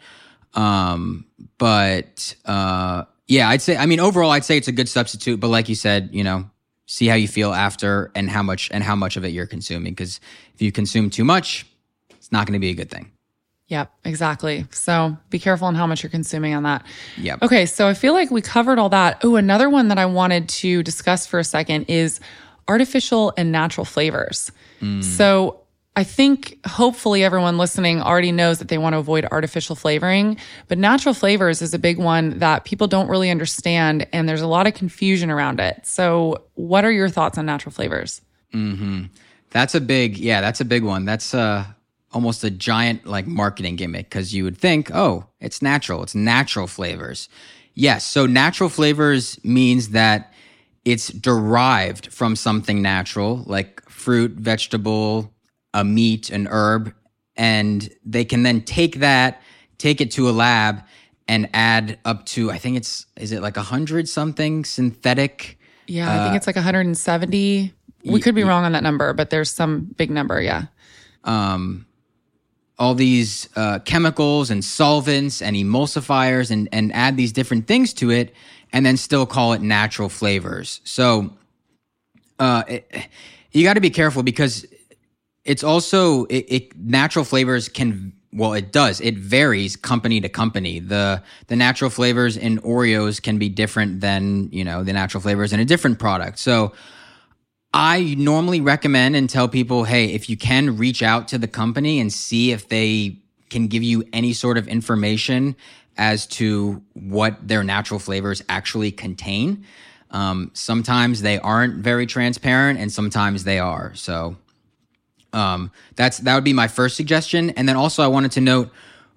[SPEAKER 2] Um, but uh, yeah, I'd say, I mean, overall, I'd say it's a good substitute. But like you said, you know, see how you feel after and how much and how much of it you're consuming. Because if you consume too much, it's not going to be a good thing.
[SPEAKER 1] Yep, exactly. So be careful on how much you're consuming on that.
[SPEAKER 2] Yep.
[SPEAKER 1] Okay, so I feel like we covered all that. Oh, another one that I wanted to discuss for a second is artificial and natural flavors. Mm. So I think hopefully everyone listening already knows that they want to avoid artificial flavoring, but natural flavors is a big one that people don't really understand, and there's a lot of confusion around it. So what are your thoughts on natural flavors?
[SPEAKER 2] Mm-hmm. That's a big, yeah, that's a big one. That's uh almost a giant like marketing gimmick, because you would think, oh, it's natural. It's natural flavors. Yes. So natural flavors means that it's derived from something natural, like fruit, vegetable, a meat, an herb, and they can then take that, take it to a lab and add up to, I think it's, is it like a hundred something synthetic?
[SPEAKER 1] Yeah, I uh, think it's like one hundred seventy. We could be y- wrong on that number, but there's some big number. Yeah.
[SPEAKER 2] Um, all these uh, chemicals and solvents and emulsifiers and, and add these different things to it and then still call it natural flavors. So uh, it, you got to be careful, because it's also, it, it natural flavors can, well, it does. It varies company to company. The the natural flavors in Oreos can be different than, you know, the natural flavors in a different product. So I normally recommend and tell people, hey, if you can, reach out to the company and see if they can give you any sort of information as to what their natural flavors actually contain. Um, sometimes they aren't very transparent, and sometimes they are. So um, that's that would be my first suggestion. And then also I wanted to note,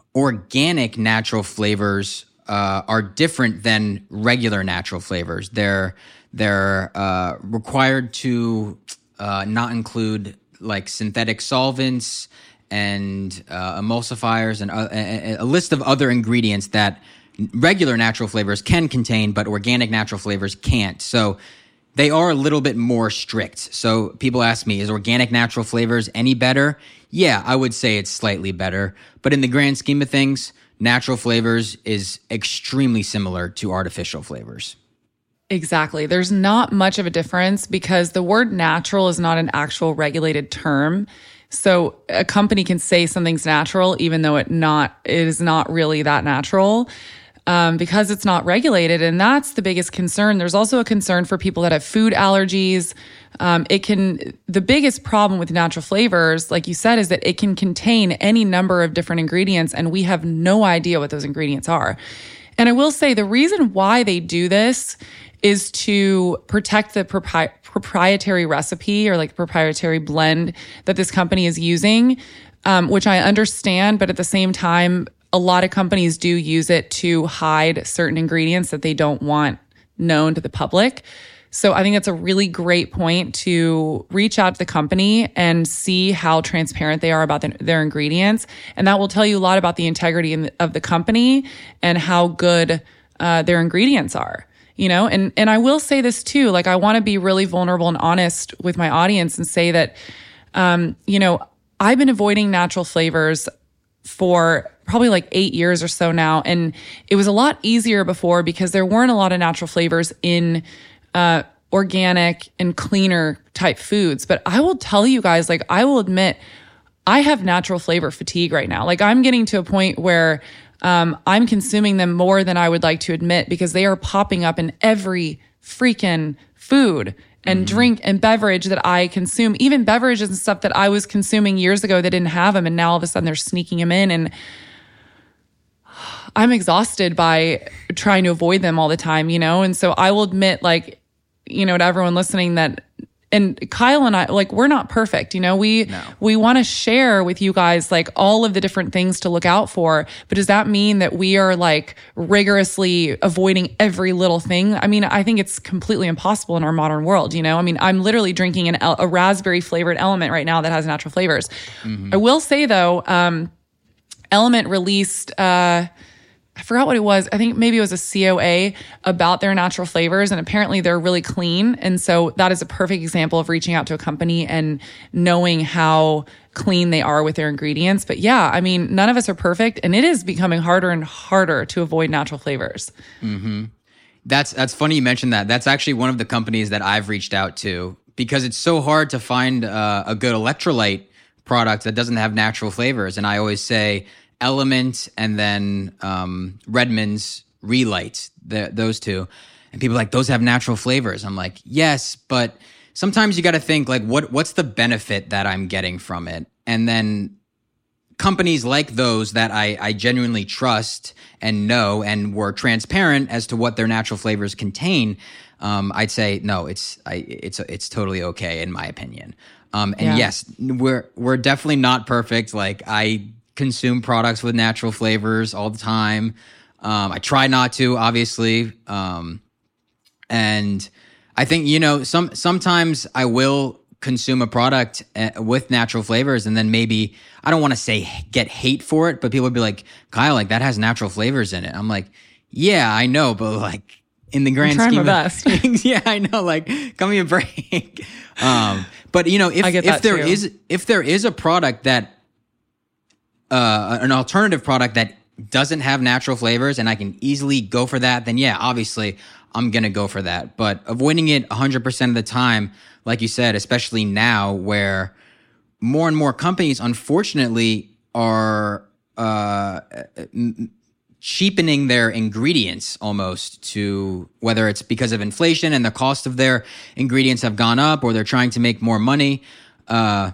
[SPEAKER 2] organic natural flavors uh, are different than regular natural flavors. They're They're uh, required to uh, not include like synthetic solvents and uh, emulsifiers and uh, a, a list of other ingredients that regular natural flavors can contain, but organic natural flavors can't. So they are a little bit more strict. So people ask me, is organic natural flavors any better? Yeah, I would say it's slightly better. But in the grand scheme of things, natural flavors is extremely similar to artificial flavors.
[SPEAKER 1] Exactly. There's not much of a difference, because the word natural is not an actual regulated term. So a company can say something's natural, even though it not it is not really that natural, um, because it's not regulated. And that's the biggest concern. There's also a concern for people that have food allergies. Um, it can, the biggest problem with natural flavors, like you said, is that it can contain any number of different ingredients, and we have no idea what those ingredients are. And I will say the reason why they do this is to protect the propri- proprietary recipe or like proprietary blend that this company is using, um, which I understand. But at the same time, a lot of companies do use it to hide certain ingredients that they don't want known to the public. So I think that's a really great point to reach out to the company and see how transparent they are about the, their ingredients. And that will tell you a lot about the integrity in the, of the company and how good uh, their ingredients are. You know, and, and I will say this too, like I want to be really vulnerable and honest with my audience and say that, um, you know, I've been avoiding natural flavors for probably like eight years or so now. And it was a lot easier before because there weren't a lot of natural flavors in uh, organic and cleaner type foods. But I will tell you guys, like, I will admit, I have natural flavor fatigue right now. Like, I'm getting to a point where um, I'm consuming them more than I would like to admit because they are popping up in every freaking food and mm-hmm. drink and beverage that I consume, even beverages and stuff that I was consuming years ago that didn't have them. And now all of a sudden they're sneaking them in. And I'm exhausted by trying to avoid them all the time, you know? And so I will admit, like, you know, to everyone listening that, and Kyle and I, like, we're not perfect, you know, we,
[SPEAKER 2] No.
[SPEAKER 1] we want to share with you guys, like, all of the different things to look out for. But does that mean that we are like rigorously avoiding every little thing? I mean, I think it's completely impossible in our modern world. You know, I mean, I'm literally drinking an, a raspberry flavored Element right now that has natural flavors. Mm-hmm. I will say though, um, Element released, uh, I forgot what it was. I think maybe it was a C O A about their natural flavors, and apparently they're really clean. And so that is a perfect example of reaching out to a company and knowing how clean they are with their ingredients. But yeah, I mean, none of us are perfect, and it is becoming harder and harder to avoid natural flavors.
[SPEAKER 2] Mm-hmm. That's that's funny you mentioned that. That's actually one of the companies that I've reached out to, because it's so hard to find uh, a good electrolyte product that doesn't have natural flavors. And I always say Element and then um, Redmond's Relight, the, those two. And people are like, those have natural flavors. I'm like, yes, but sometimes you got to think like, what what's the benefit that I'm getting from it? And then companies like those that I, I genuinely trust and know and were transparent as to what their natural flavors contain, um, I'd say no, it's I, it's it's totally okay in my opinion. Um, and
[SPEAKER 1] Yeah.
[SPEAKER 2] yes, we're we're definitely not perfect. Like I consume products with natural flavors all the time. Um, I try not to, obviously. Um, and I think, you know, some sometimes I will consume a product uh, with natural flavors, and then maybe, I don't want to say get hate for it, but people would be like, Kyle, like that has natural flavors in it. I'm like, yeah, I know, but like in the grand
[SPEAKER 1] I'm
[SPEAKER 2] scheme
[SPEAKER 1] my
[SPEAKER 2] of
[SPEAKER 1] best.
[SPEAKER 2] things, yeah, I know, like give me a break. um, but you know, if
[SPEAKER 1] I get
[SPEAKER 2] if
[SPEAKER 1] that
[SPEAKER 2] there
[SPEAKER 1] too.
[SPEAKER 2] is if there is a product that uh, an alternative product that doesn't have natural flavors and I can easily go for that, then yeah, obviously I'm going to go for that. But avoiding it one hundred percent of the time, like you said, especially now where more and more companies, unfortunately, are uh, m- cheapening their ingredients almost to, whether it's because of inflation and the cost of their ingredients have gone up, or they're trying to make more money. Uh,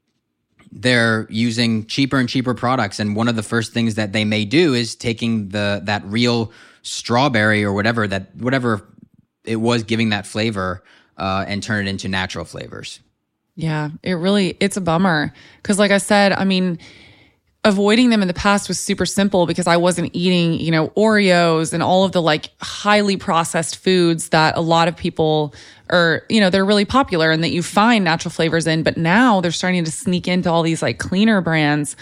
[SPEAKER 2] they're using cheaper and cheaper products. And one of the first things that they may do is taking the that real strawberry or whatever that whatever it was giving that flavor uh, and turn it into natural flavors.
[SPEAKER 1] Yeah, it really, it's a bummer. Because like I said, I mean, avoiding them in the past was super simple because I wasn't eating, you know, Oreos and all of the like highly processed foods that a lot of people are, you know, they're really popular and that you find natural flavors in. But now they're starting to sneak into all these like cleaner brands.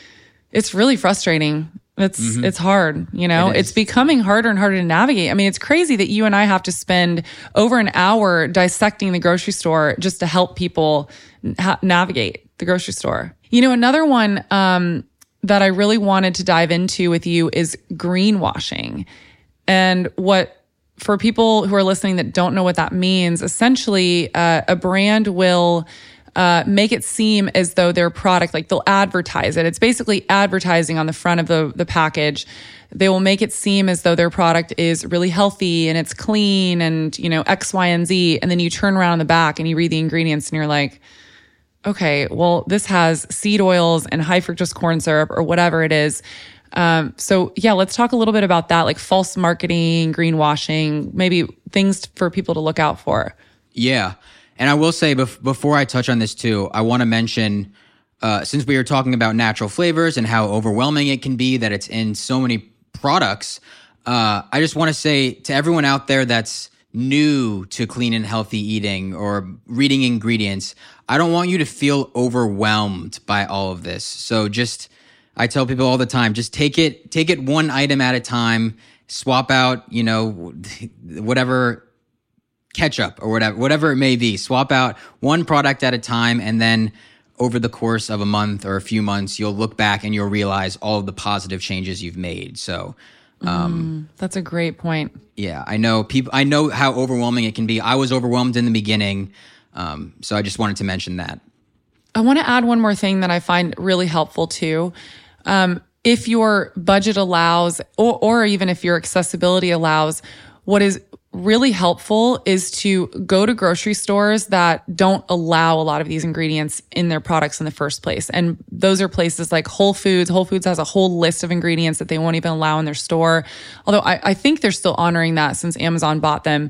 [SPEAKER 1] It's really frustrating. It's mm-hmm. it's hard, you know, it it's becoming harder and harder to navigate. I mean, it's crazy that you and I have to spend over an hour dissecting the grocery store just to help people ha- navigate the grocery store. You know, another one um, that I really wanted to dive into with you is greenwashing. And what, for people who are listening that don't know what that means, essentially uh, a brand will Uh, make it seem as though their product, like they'll advertise it. It's basically advertising on the front of the, the package. They will make it seem as though their product is really healthy and it's clean and, you know, X, Y, and Z. And then you turn around on the back and you read the ingredients and you're like, okay, well, this has seed oils and high fructose corn syrup or whatever it is. Um, so yeah, let's talk a little bit about that, like false marketing, greenwashing, maybe things for people to look out for.
[SPEAKER 2] Yeah. And I will say bef- before I touch on this too, I want to mention, uh, since we were talking about natural flavors and how overwhelming it can be that it's in so many products, uh, I just want to say to everyone out there that's new to clean and healthy eating or reading ingredients, I don't want you to feel overwhelmed by all of this. So just, I tell people all the time, just take it, take it one item at a time, swap out, you know, whatever ketchup or whatever, whatever it may be, swap out one product at a time. And then over the course of a month or a few months, you'll look back and you'll realize all of the positive changes you've made. So, um,
[SPEAKER 1] mm, that's a great point.
[SPEAKER 2] Yeah, I know people, I know how overwhelming it can be. I was overwhelmed in the beginning. Um, so I just wanted to mention that.
[SPEAKER 1] I want to add one more thing that I find really helpful too. Um, if your budget allows, or, or even if your accessibility allows, what is really helpful is to go to grocery stores that don't allow a lot of these ingredients in their products in the first place. And those are places like Whole Foods. Whole Foods has a whole list of ingredients that they won't even allow in their store. Although I, I think they're still honoring that since Amazon bought them.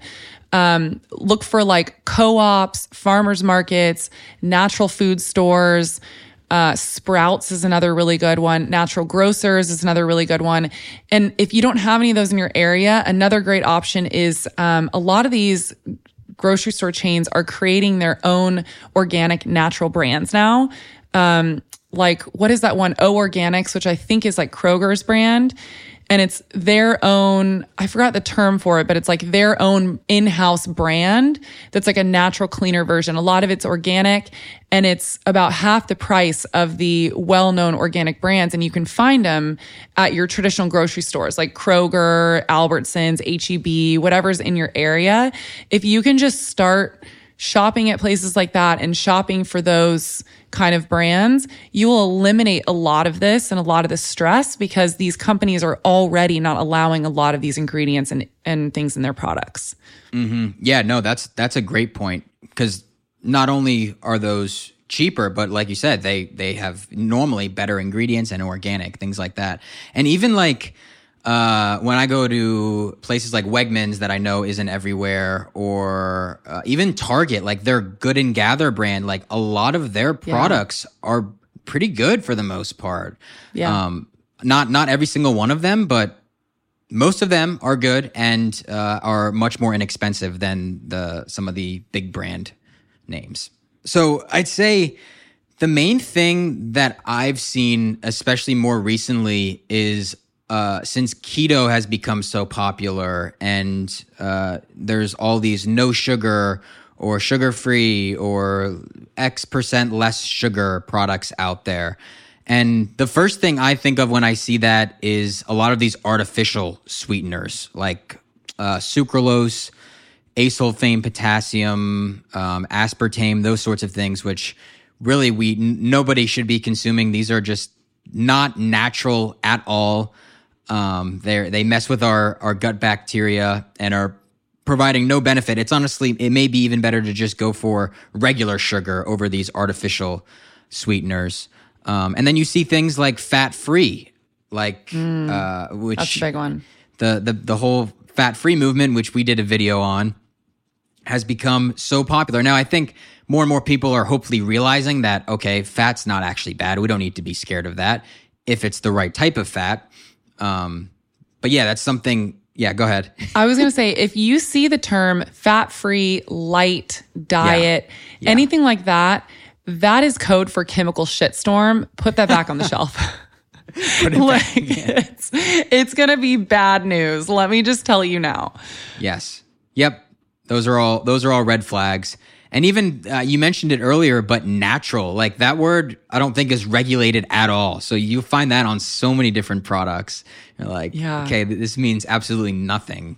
[SPEAKER 1] Um, look for like co-ops, farmers markets, natural food stores. Uh, Sprouts is another really good one. Natural grocers is another really good one. And if you don't have any of those in your area, another great option is um, a lot of these grocery store chains are creating their own organic natural brands now. Um, like, what is that one? O Organics, which I think is like Kroger's brand. And it's their own, I forgot the term for it, but it's like their own in-house brand that's like a natural, cleaner version. A lot of it's organic and it's about half the price of the well-known organic brands. And you can find them at your traditional grocery stores like Kroger, Albertsons, H E B, whatever's in your area. If you can just start shopping at places like that and shopping for those kind of brands, you will eliminate a lot of this and a lot of the stress because these companies are already not allowing a lot of these ingredients and, and things in their products.
[SPEAKER 2] Mm-hmm. Yeah, no, that's that's a great point because not only are those cheaper, but like you said, they they have normally better ingredients and organic, things like that. And even like Uh, when I go to places like Wegmans that I know isn't everywhere, or uh, even Target, like their Good and Gather brand, like a lot of their products yeah. are pretty good for the most part.
[SPEAKER 1] Yeah.
[SPEAKER 2] Um, not not every single one of them, but most of them are good and uh, are much more inexpensive than the some of the big brand names. So I'd say the main thing that I've seen, especially more recently, is Uh, since keto has become so popular and uh, there's all these no sugar or sugar-free or X percent less sugar products out there. And the first thing I think of when I see that is a lot of these artificial sweeteners like uh, sucralose, asulfame potassium, um, aspartame, those sorts of things, which really we n- nobody should be consuming. These are just not natural at all. Um, they they mess with our, our gut bacteria and are providing no benefit. It's honestly, it may be even better to just go for regular sugar over these artificial sweeteners. Um, and then you see things like fat-free, like
[SPEAKER 1] mm,
[SPEAKER 2] uh, which
[SPEAKER 1] that's a big one.
[SPEAKER 2] The the the whole fat-free movement, which we did a video on, has become so popular. Now I think more and more people are hopefully realizing that okay, fat's not actually bad. We don't need to be scared of that if it's the right type of fat. Um, but yeah, that's something. Yeah, go ahead.
[SPEAKER 1] I was going to say, if you see the term fat-free, light diet, yeah. Yeah. anything like that, that is code for chemical shitstorm. Put that back on the shelf.
[SPEAKER 2] Put it
[SPEAKER 1] like,
[SPEAKER 2] back, yeah.
[SPEAKER 1] It's, it's going to be bad news. Let me just tell you now.
[SPEAKER 2] Yes. Yep. Those are all, those are all red flags. And even uh, you mentioned it earlier, but natural, like that word, I don't think is regulated at all. So you find that on so many different products. You're like, yeah. okay, this means absolutely nothing.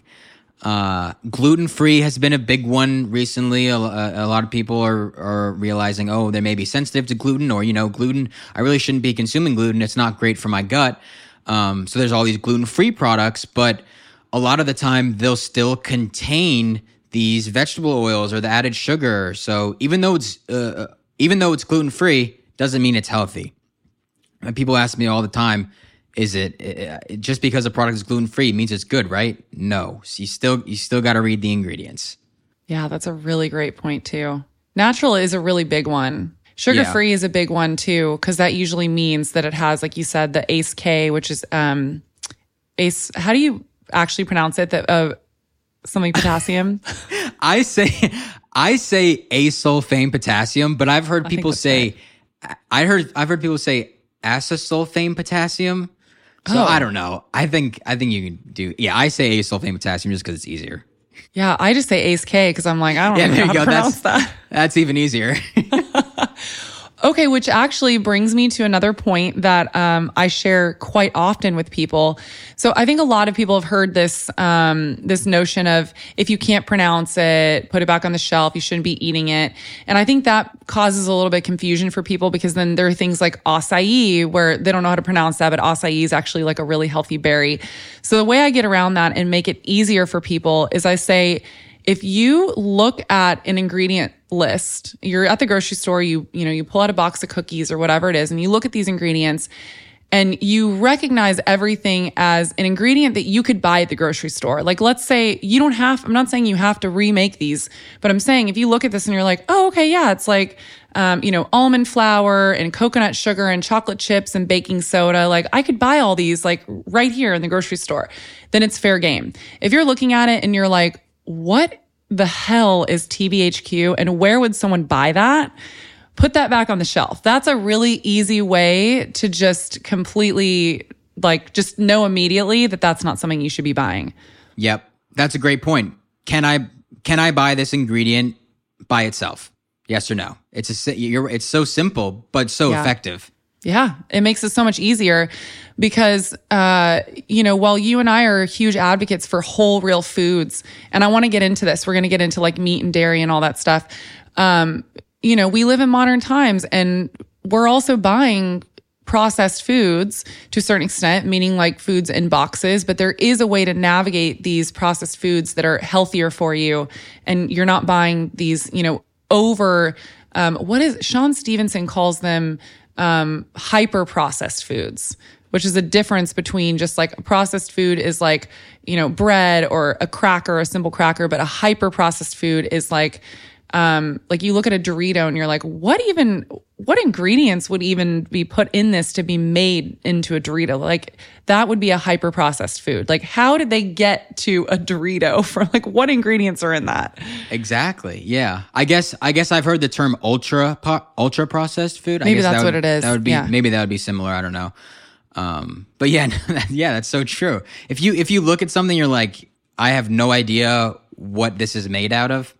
[SPEAKER 2] Uh, gluten-free has been a big one recently. A, a lot of people are, are realizing, oh, they may be sensitive to gluten, or, you know, gluten, I really shouldn't be consuming gluten. It's not great for my gut. Um, so there's all these gluten-free products, but a lot of the time they'll still contain these vegetable oils or the added sugar. So even though it's uh, even though it's gluten free, doesn't mean it's healthy. And people ask me all the time, "Is it, it just because a product is gluten free means it's good, right?" No, so you still you still got to read the ingredients.
[SPEAKER 1] Yeah, that's a really great point too. Natural is a really big one. Sugar free yeah. is a big one too, because that usually means that it has, like you said, the A C E K, which is um, Ace. How do you actually pronounce it? That uh, something potassium.
[SPEAKER 2] I say I say asulfame potassium, but I've heard
[SPEAKER 1] I
[SPEAKER 2] people say
[SPEAKER 1] right.
[SPEAKER 2] I heard I've heard people say acesulfame potassium. So
[SPEAKER 1] oh.
[SPEAKER 2] I don't know. I think I think you can do yeah. I say asulfame potassium just because it's easier.
[SPEAKER 1] Yeah, I just say A C E K because I'm like I don't
[SPEAKER 2] yeah,
[SPEAKER 1] know
[SPEAKER 2] there
[SPEAKER 1] how
[SPEAKER 2] you
[SPEAKER 1] to
[SPEAKER 2] go.
[SPEAKER 1] pronounce
[SPEAKER 2] that's,
[SPEAKER 1] that.
[SPEAKER 2] That's even easier.
[SPEAKER 1] Okay, which actually brings me to another point that um, I share quite often with people. So I think a lot of people have heard this um, this notion of if you can't pronounce it, put it back on the shelf. You shouldn't be eating it. And I think that causes a little bit of confusion for people because then there are things like acai where they don't know how to pronounce that, but acai is actually like a really healthy berry. So the way I get around that and make it easier for people is I say, if you look at an ingredient list, you're at the grocery store, you you know, you pull out a box of cookies or whatever it is, and you look at these ingredients, and you recognize everything as an ingredient that you could buy at the grocery store. Like, let's say you don't have, I'm not saying you have to remake these, but I'm saying if you look at this and you're like, oh, okay, yeah, it's like, um, you know, almond flour and coconut sugar and chocolate chips and baking soda. Like, I could buy all these like right here in the grocery store. Then it's fair game. If you're looking at it and you're like, what the hell is T B H Q and where would someone buy that? Put that back on the shelf. That's a really easy way to just completely like just know immediately that that's not something you should be buying.
[SPEAKER 2] Yep. That's a great point. Can I can I buy this ingredient by itself? Yes or no? It's a you're it's so simple but so
[SPEAKER 1] yeah.
[SPEAKER 2] effective.
[SPEAKER 1] Yeah, it makes it so much easier because, uh, you know, while you and I are huge advocates for whole, real foods, and I want to get into this, we're going to get into like meat and dairy and all that stuff. Um, you know, we live in modern times and we're also buying processed foods to a certain extent, meaning like foods in boxes, but there is a way to navigate these processed foods that are healthier for you. And you're not buying these, you know, over, um, what is, Sean Stevenson calls them, um, hyper processed foods, which is a difference between just like a processed food is like, you know, bread or a cracker, a simple cracker, but a hyper processed food is like, um, like you look at a Dorito and you're like, what even, what ingredients would even be put in this to be made into a Dorito? Like that would be a hyper processed food. Like how did they get to a Dorito from like what ingredients are in that?
[SPEAKER 2] Exactly. Yeah. I guess, I guess I've heard the term ultra, ultra processed food. I
[SPEAKER 1] maybe
[SPEAKER 2] guess
[SPEAKER 1] that's
[SPEAKER 2] that would,
[SPEAKER 1] what it is.
[SPEAKER 2] That would be,
[SPEAKER 1] yeah.
[SPEAKER 2] maybe that would be similar. I don't know. Um, but yeah, yeah, that's so true. If you, if you look at something, you're like, I have no idea what this is made out of.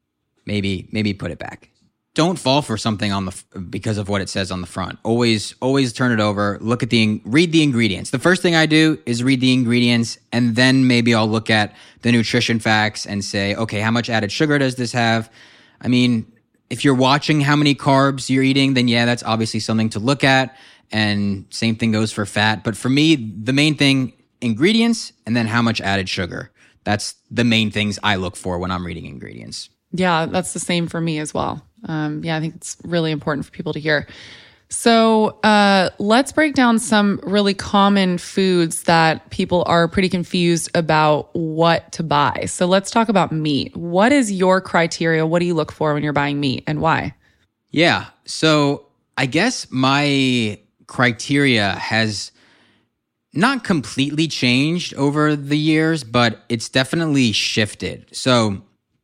[SPEAKER 2] Maybe, maybe put it back. Don't fall for something on the because of what it says on the front. Always, always turn it over. Look at the read the ingredients. The first thing I do is read the ingredients, and then maybe I'll look at the nutrition facts and say, okay, how much added sugar does this have? I mean, if you're watching how many carbs you're eating, then yeah, that's obviously something to look at. And same thing goes for fat. But for me, the main thing, ingredients, and then how much added sugar. That's the main things I look for when I'm reading ingredients.
[SPEAKER 1] Yeah, that's the same for me as well. Um, yeah, I think it's really important for people to hear. So uh, let's break down some really common foods that people are pretty confused about what to buy. So let's talk about meat. What is your criteria? What do you look for when you're buying meat and why?
[SPEAKER 2] Yeah, so I guess my criteria has not completely changed over the years, but it's definitely shifted. So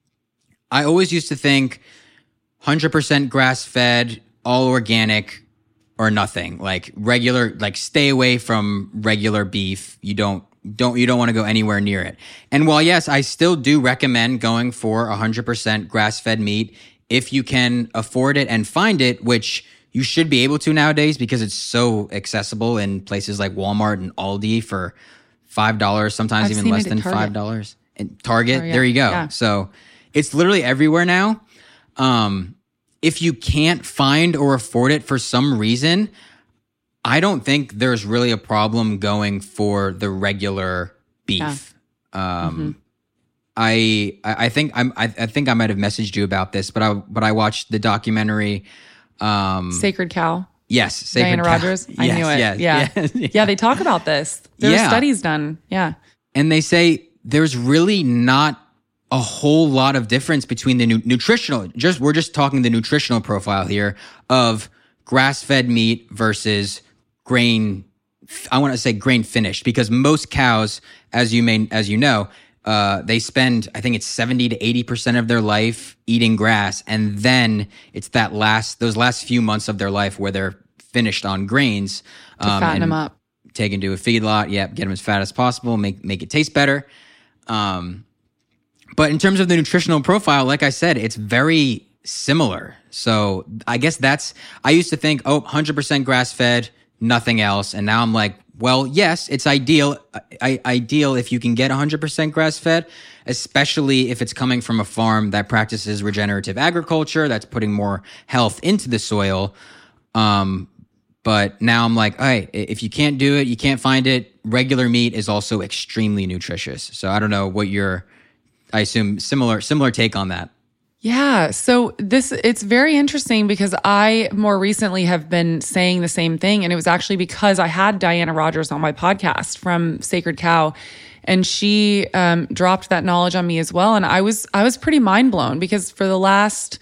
[SPEAKER 2] I always used to think one hundred percent grass-fed, all organic, or nothing. Like regular, like stay away from regular beef. You don't, don't, you don't want to go anywhere near it. And while yes, I still do recommend going for one hundred percent grass-fed meat if you can afford it and find it, which you should be able to nowadays because it's so accessible in places like Walmart and Aldi for five dollars, sometimes
[SPEAKER 1] I've
[SPEAKER 2] even less than
[SPEAKER 1] Target.
[SPEAKER 2] five dollars. And Target,
[SPEAKER 1] oh, yeah.
[SPEAKER 2] there you go.
[SPEAKER 1] Yeah.
[SPEAKER 2] So it's literally everywhere now. Um, if you can't find or afford it for some reason, I don't think there's really a problem going for the regular beef. Yeah. Um, mm-hmm. I I think I'm I, I think I might have messaged you about this, but I but I watched the documentary um,
[SPEAKER 1] Sacred Cow.
[SPEAKER 2] Yes, Sacred
[SPEAKER 1] Diana
[SPEAKER 2] Cow.
[SPEAKER 1] Rogers. I
[SPEAKER 2] yes,
[SPEAKER 1] knew it.
[SPEAKER 2] Yes,
[SPEAKER 1] yeah.
[SPEAKER 2] yes.
[SPEAKER 1] yeah, they talk about this. There
[SPEAKER 2] yeah.
[SPEAKER 1] are studies done. Yeah.
[SPEAKER 2] And they say there's really not a whole lot of difference between the nu- nutritional, just we're just talking the nutritional profile here of grass-fed meat versus grain, I want to say grain finished, because most cows, as you may, as you know, uh, they spend, I think it's seventy to eighty percent of their life eating grass. And then it's that last, those last few months of their life where they're finished on grains.
[SPEAKER 1] To um, fatten them up.
[SPEAKER 2] Taken to a feedlot. Yep. Get them as fat as possible. Make, make it taste better. Um, But in terms of the nutritional profile, like I said, it's very similar. So I guess that's, I used to think, oh, one hundred percent grass-fed, nothing else. And now I'm like, well, yes, it's ideal. I, ideal if you can get one hundred percent grass-fed, especially if it's coming from a farm that practices regenerative agriculture, that's putting more health into the soil. Um, but now I'm like, all right, if you can't do it, you can't find it, regular meat is also extremely nutritious. So I don't know what your... I assume similar similar take on that.
[SPEAKER 1] Yeah. So this, it's very interesting because I more recently have been saying the same thing. And it was actually because I had Diana Rogers on my podcast from Sacred Cow, and she um, dropped that knowledge on me as well. And I was, I was pretty mind blown because for the last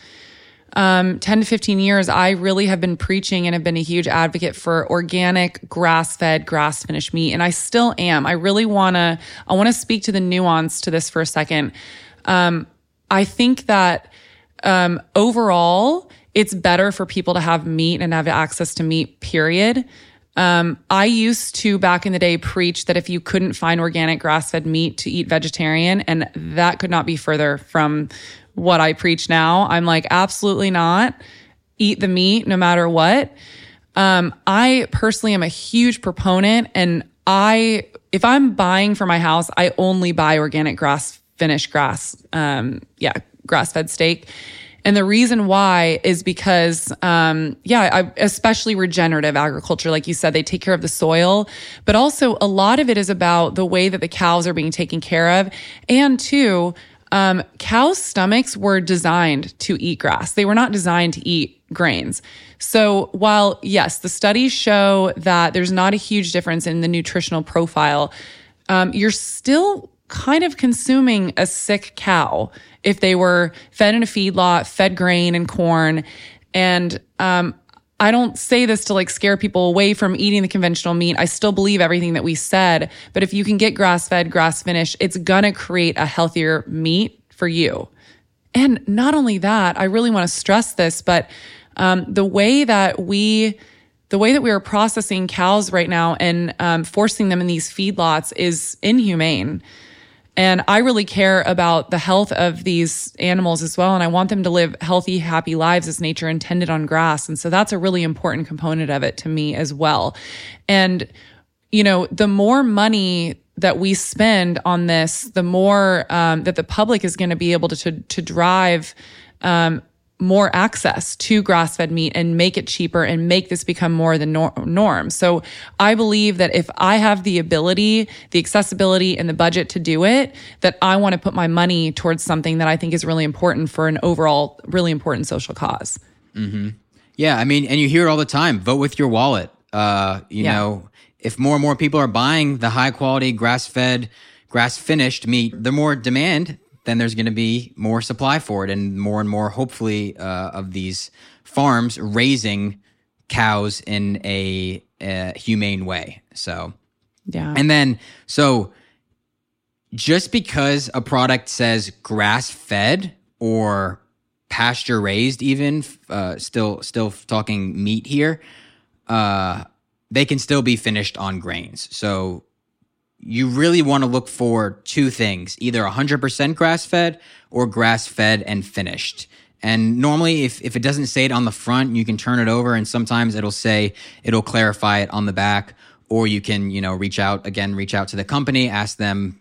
[SPEAKER 1] um, ten to fifteen years, I really have been preaching and have been a huge advocate for organic, grass-fed, grass-finished meat. And I still am. I really want to, I want to speak to the nuance to this for a second. Um, I think that um, overall, it's better for people to have meat and have access to meat, period. Um, I used to, back in the day, preach that if you couldn't find organic grass-fed meat, to eat vegetarian, and that could not be further from what I preach now. I'm like, absolutely not. Eat the meat no matter what. Um, I personally am a huge proponent, and I, if I'm buying for my house, I only buy organic grass finished grass, um, yeah, grass-fed steak. And the reason why is because, um, yeah, I, especially regenerative agriculture, like you said, they take care of the soil, but also a lot of it is about the way that the cows are being taken care of. And two, um, cows' stomachs were designed to eat grass. They were not designed to eat grains. So while, yes, the studies show that there's not a huge difference in the nutritional profile, um, you're still kind of consuming a sick cow if they were fed in a feedlot, fed grain and corn. And um, I don't say this to like scare people away from eating the conventional meat. I still believe everything that we said. But if you can get grass-fed, grass-finished, it's going to create a healthier meat for you. And not only that, I really want to stress this, but um, the way that we... The way that we are processing cows right now and um, forcing them in these feedlots is inhumane. And I really care about the health of these animals as well. And I want them to live healthy, happy lives as nature intended on grass. And so that's a really important component of it to me as well. And, you know, the more money that we spend on this, the more um, that the public is going to be able to, to, to drive um, more access to grass-fed meat and make it cheaper and make this become more the nor- norm. So I believe that if I have the ability, the accessibility, and the budget to do it, that I want to put my money towards something that I think is really important for an overall really important social cause.
[SPEAKER 2] Mm-hmm. Yeah, I mean, and you hear it all the time, vote with your wallet. Uh, you yeah. know, if more and more people are buying the high-quality, grass-fed, grass-finished meat, the more demand, then there's going to be more supply for it, and more and more, hopefully, uh, of these farms raising cows in a, a humane way. So,
[SPEAKER 1] yeah.
[SPEAKER 2] And then, so just because a product says grass-fed or pasture-raised, even uh, still, still talking meat here, uh, they can still be finished on grains. So you really want to look for two things, either one hundred percent grass-fed or grass-fed and finished. And normally, if, if it doesn't say it on the front, you can turn it over, and sometimes it'll say, it'll clarify it on the back, or you can, you know, reach out, again, reach out to the company, ask them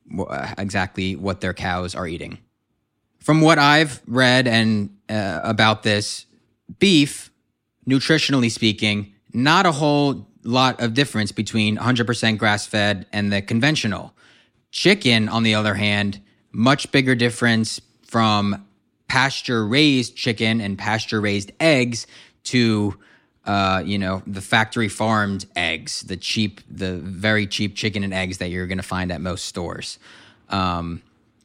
[SPEAKER 2] exactly what their cows are eating. From what I've read and uh, about this, beef, nutritionally speaking, not a whole lot of difference between one hundred percent grass-fed and the conventional. Chicken, on the other hand, much bigger difference from pasture-raised chicken and pasture-raised eggs to, uh, you know, the factory-farmed eggs, the cheap, the very cheap chicken and eggs that you're going to find at most stores. Um,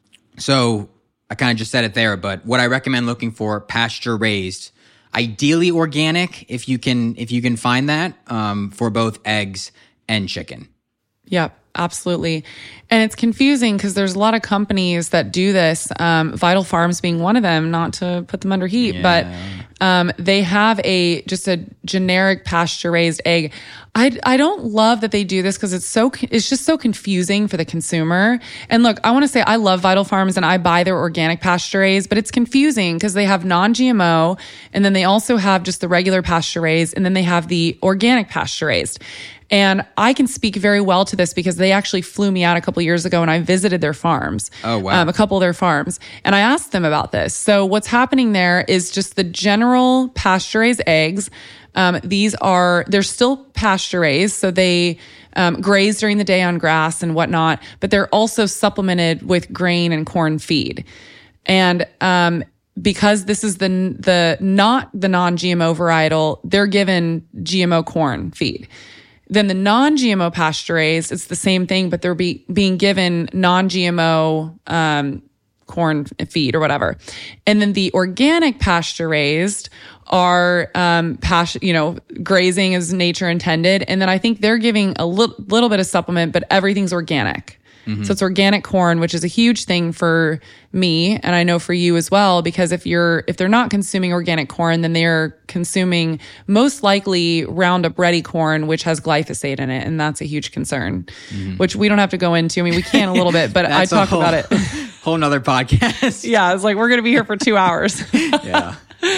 [SPEAKER 2] so I kind of just said it there, but what I recommend looking for, pasture-raised, ideally organic, if you can, if you can find that, um, for both eggs and chicken.
[SPEAKER 1] Yep, absolutely. And it's confusing because there's a lot of companies that do this, um, Vital Farms being one of them, not to put them under heat, yeah. but um, they have a just a generic pasture-raised egg. I, I don't love that they do this because it's so it's just so confusing for the consumer. And look, I want to say I love Vital Farms and I buy their organic pasture-raised, but it's confusing because they have non-G M O, and then they also have just the regular pasture-raised, and then they have the organic pasture-raised. And I can speak very well to this because they actually flew me out a couple of years ago and I visited their farms.
[SPEAKER 2] Oh, wow.
[SPEAKER 1] Um, a couple of their farms. And I asked them about this. So what's happening there is just the general pasture-raised eggs. Um, these are, they're still pasture-raised. So they um, graze during the day on grass and whatnot, but they're also supplemented with grain and corn feed. And um, because this is the the not the non-G M O varietal, they're given G M O corn feed. Then the non-G M O pasture raised, it's the same thing, but they're be, being given non-G M O um, corn feed or whatever. And then the organic pasture raised are um, pasture, you know, grazing as nature intended. And then I think they're giving a little little bit of supplement, but everything's organic. Mm-hmm. So it's organic corn, which is a huge thing for me, and I know for you as well, because if you're if they're not consuming organic corn, then they're consuming most likely Roundup Ready corn, which has glyphosate in it, and that's a huge concern, mm-hmm. which we don't have to go into. I mean, we can a little bit, but I talk
[SPEAKER 2] whole,
[SPEAKER 1] about it.
[SPEAKER 2] Whole nother podcast.
[SPEAKER 1] Yeah, it's like we're going to be here for two hours.
[SPEAKER 2] Yeah.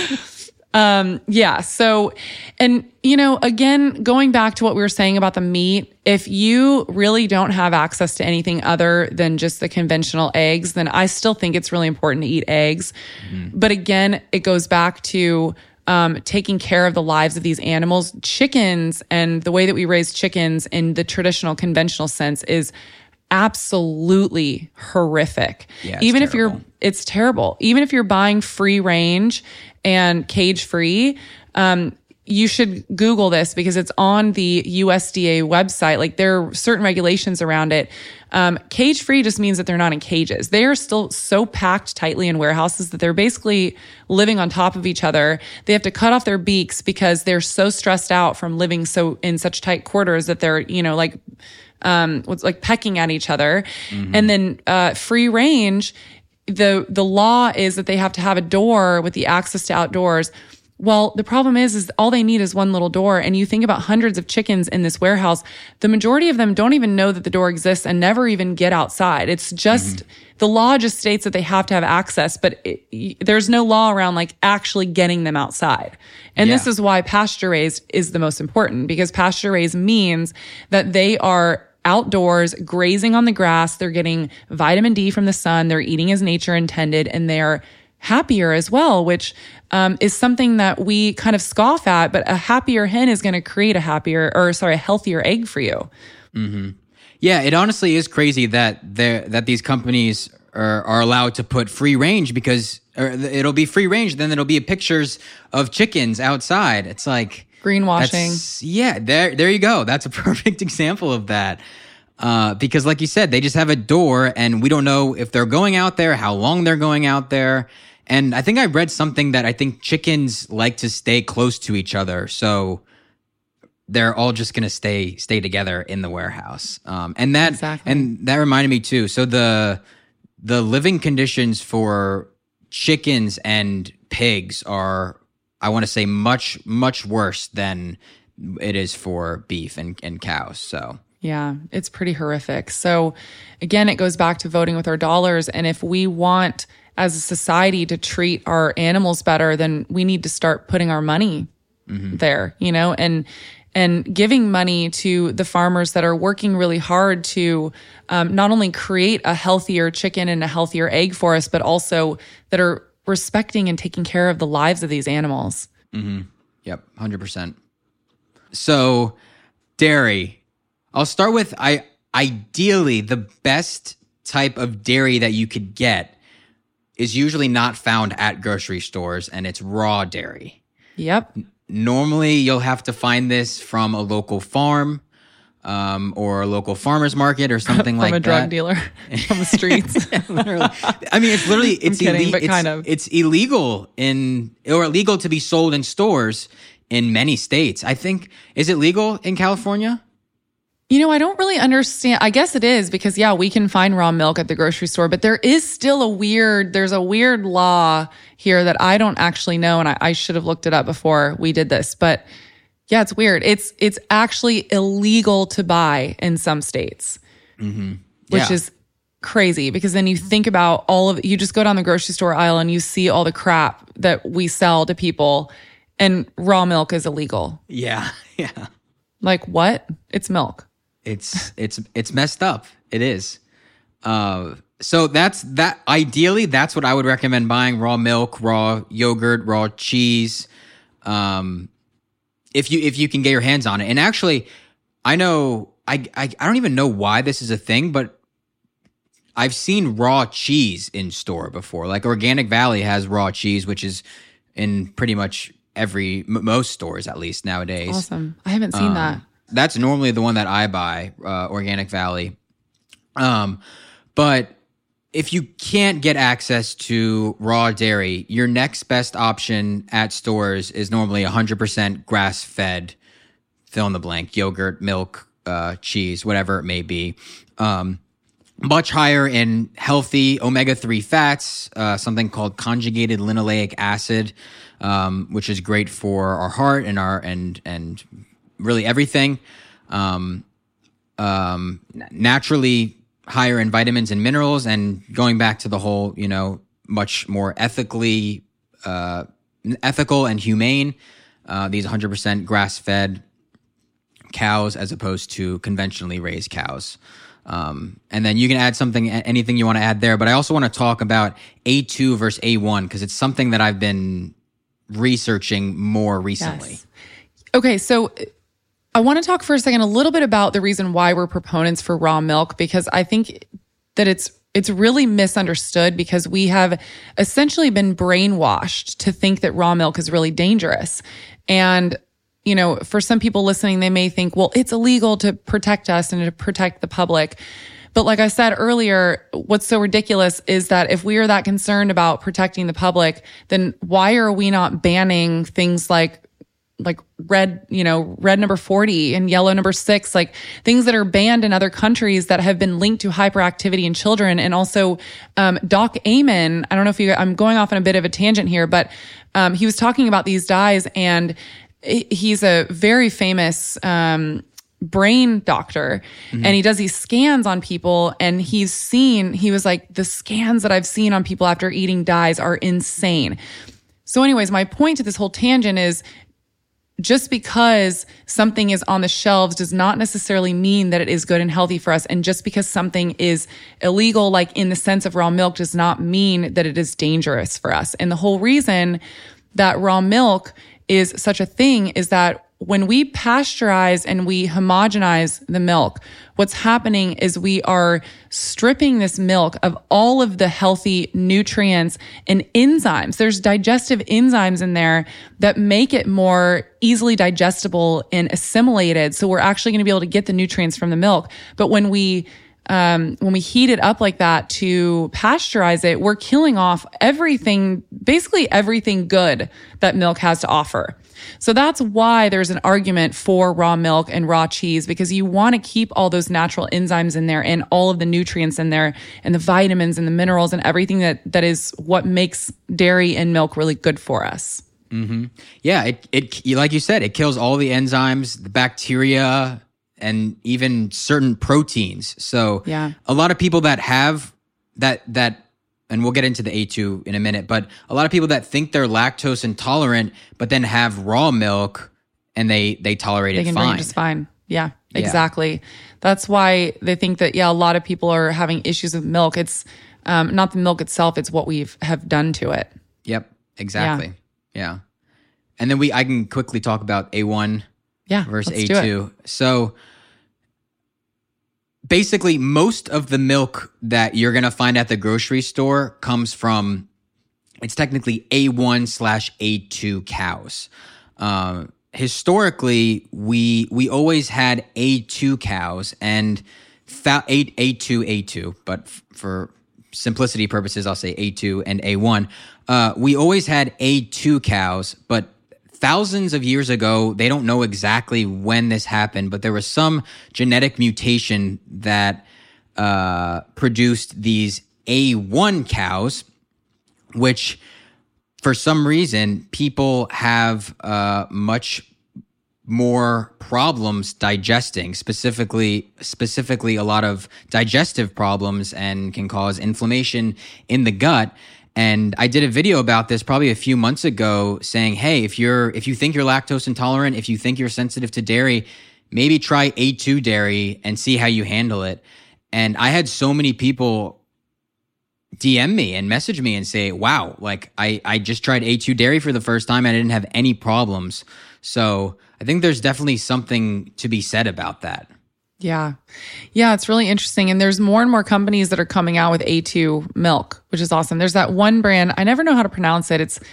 [SPEAKER 1] Um, yeah. So, and you know, again, going back to what we were saying about the meat, if you really don't have access to anything other than just the conventional eggs, then I still think it's really important to eat eggs. Mm-hmm. But again, it goes back to, um, taking care of the lives of these animals. Chickens and the way that we raise chickens in the traditional conventional sense is absolutely horrific.
[SPEAKER 2] Yeah,
[SPEAKER 1] Even
[SPEAKER 2] terrible.
[SPEAKER 1] if you're, it's terrible. Even if you're buying free range and cage free, um, you should Google this because it's on the U S D A website. Like there are certain regulations around it. Um, cage free just means that they're not in cages. They are still so packed tightly in warehouses that they're basically living on top of each other. They have to cut off their beaks because they're so stressed out from living so in such tight quarters that they're, you know, like, um, what's like pecking at each other. Mm-hmm. And then, uh, free range, the, the law is that they have to have a door with the access to outdoors. Well, the problem is, is all they need is one little door. And you think about hundreds of chickens in this warehouse. The majority of them don't even know that the door exists and never even get outside. It's just, mm-hmm. the law just states that they have to have access, but it, there's no law around like actually getting them outside. And yeah. this is why pasture raised is the most important, because pasture raised means that they are outdoors, grazing on the grass. They're getting vitamin D from the sun. They're eating as nature intended, and they're happier as well, which um, is something that we kind of scoff at. But a happier hen is going to create a happier, or sorry, a healthier egg for you.
[SPEAKER 2] Mm-hmm. Yeah, it honestly is crazy that that these companies are, are allowed to put free range, because or it'll be free range, then it'll be pictures of chickens outside. It's like
[SPEAKER 1] greenwashing.
[SPEAKER 2] Yeah, there, there you go. That's a perfect example of that. Uh, because like you said, they just have a door and we don't know if they're going out there, how long they're going out there. And I think I read something that I think chickens like to stay close to each other. So they're all just going to stay, stay together in the warehouse. Um, and that, exactly. and that reminded me too. So the, the living conditions for chickens and pigs are, I want to say much, much worse than it is for beef and, and cows. So
[SPEAKER 1] yeah, it's pretty horrific. So again, it goes back to voting with our dollars. And if we want as a society to treat our animals better, then we need to start putting our money mm-hmm. there, you know, and, and giving money to the farmers that are working really hard to um, not only create a healthier chicken and a healthier egg for us, but also that are respecting and taking care of the lives of these animals.
[SPEAKER 2] Mm-hmm. Yep, one hundred percent. So, dairy. I'll start with, I ideally, the best type of dairy that you could get is usually not found at grocery stores, and it's raw dairy.
[SPEAKER 1] Yep.
[SPEAKER 2] Normally, you'll have to find this from a local farm, um, or a local farmer's market or something like that.
[SPEAKER 1] From a drug dealer on the streets.
[SPEAKER 2] Literally. I mean, it's literally, it's,
[SPEAKER 1] kidding,
[SPEAKER 2] ille-
[SPEAKER 1] but
[SPEAKER 2] it's,
[SPEAKER 1] kind of.
[SPEAKER 2] it's illegal in, or illegal to be sold in stores in many states. I think, is it legal in California?
[SPEAKER 1] You know, I don't really understand. I guess it is because, yeah, we can find raw milk at the grocery store, but there is still a weird, there's a weird law here that I don't actually know. And I, I should have looked it up before we did this, but yeah, it's weird. It's, it's actually illegal to buy in some states,
[SPEAKER 2] mm-hmm.
[SPEAKER 1] which
[SPEAKER 2] yeah.
[SPEAKER 1] is crazy, because then you think about all of, you just go down the grocery store aisle and you see all the crap that we sell to people, and raw milk is illegal.
[SPEAKER 2] Yeah. Yeah.
[SPEAKER 1] Like what? It's milk.
[SPEAKER 2] It's it's it's messed up. It is. Uh, so that's that. Ideally, that's what I would recommend buying: raw milk, raw yogurt, raw cheese. Um, if you if you can get your hands on it. And actually, I know I I, I don't even know why this is a thing, but I've seen raw cheese in store before. Like Organic Valley has raw cheese, which is in pretty much every m- most stores at least nowadays.
[SPEAKER 1] Awesome. I haven't seen um, that.
[SPEAKER 2] That's normally the one that I buy, uh, Organic Valley. Um, but if you can't get access to raw dairy, your next best option at stores is normally one hundred percent grass-fed, fill in the blank, yogurt, milk, uh, cheese, whatever it may be. Um, much higher in healthy omega three fats, uh, something called conjugated linoleic acid, um, which is great for our heart and our and and really everything. Um, um, naturally higher in vitamins and minerals, and going back to the whole, you know, much more ethically, uh, ethical and humane. Uh, these one hundred percent grass-fed cows as opposed to conventionally raised cows. Um, and then you can add something, anything you want to add there. But I also want to talk about A two versus A one because it's something that I've been researching more recently.
[SPEAKER 1] Yes. Okay, so I want to talk for a second a little bit about the reason why we're proponents for raw milk, because I think that it's it's really misunderstood because we have essentially been brainwashed to think that raw milk is really dangerous. And, you know, for some people listening, they may think, well, it's illegal to protect us and to protect the public. But like I said earlier, what's so ridiculous is that if we are that concerned about protecting the public, then why are we not banning things like like red, you know, red number forty and yellow number six, like things that are banned in other countries that have been linked to hyperactivity in children. And also, um, Doc Amen, I don't know if you, I'm going off on a bit of a tangent here, but, um, he was talking about these dyes, and he's a very famous, um, brain doctor, mm-hmm. and he does these scans on people, and he's seen, he was like, the scans that I've seen on people after eating dyes are insane. So anyways, my point to this whole tangent is, just because something is on the shelves does not necessarily mean that it is good and healthy for us. And just because something is illegal, like in the sense of raw milk, does not mean that it is dangerous for us. And the whole reason that raw milk is such a thing is that when we pasteurize and we homogenize the milk, what's happening is we are stripping this milk of all of the healthy nutrients and enzymes. There's digestive enzymes in there that make it more easily digestible and assimilated. So we're actually going to be able to get the nutrients from the milk. But when we Um, when we heat it up like that to pasteurize it, we're killing off everything, basically everything good that milk has to offer. So that's why there's an argument for raw milk and raw cheese, because you want to keep all those natural enzymes in there and all of the nutrients in there and the vitamins and the minerals and everything that, that is what makes dairy and milk really good for us.
[SPEAKER 2] Mm-hmm. Yeah, it, it, like you said, it kills all the enzymes, the bacteria, and even certain proteins. So
[SPEAKER 1] yeah.
[SPEAKER 2] a lot of people that have that, that, and we'll get into the A two in a minute, but a lot of people that think they're lactose intolerant, but then have raw milk and they, they tolerate
[SPEAKER 1] they
[SPEAKER 2] it
[SPEAKER 1] can
[SPEAKER 2] fine.
[SPEAKER 1] Drink just fine. Yeah, exactly. Yeah. That's why they think that, yeah, a lot of people are having issues with milk. It's um, not the milk itself, it's what we've have done to it.
[SPEAKER 2] Yep, exactly. Yeah. yeah. And then we, I can quickly talk about A one
[SPEAKER 1] yeah,
[SPEAKER 2] versus A two. So basically, most of the milk that you're going to find at the grocery store comes from, it's technically A one slash A two cows. Uh, historically, we we always had A two cows and fa- A, A2, A two, but f- for simplicity purposes, I'll say A two and A one. Uh, we always had A two cows, but thousands of years ago, they don't know exactly when this happened, but there was some genetic mutation that uh, produced these A one cows, which for some reason people have uh, much more problems digesting, specifically specifically a lot of digestive problems, and can cause inflammation in the gut. And I did a video about this probably a few months ago saying, hey, if you're if you think you're lactose intolerant, if you think you're sensitive to dairy, maybe try A two dairy and see how you handle it. And I had so many people D M me and message me and say, wow, like I, I just tried A two dairy for the first time and I didn't have any problems. So I think there's definitely something to be said about that.
[SPEAKER 1] Yeah. Yeah, it's really interesting. And there's more and more companies that are coming out with A two milk, which is awesome. There's that one brand, I never know how to pronounce it. It's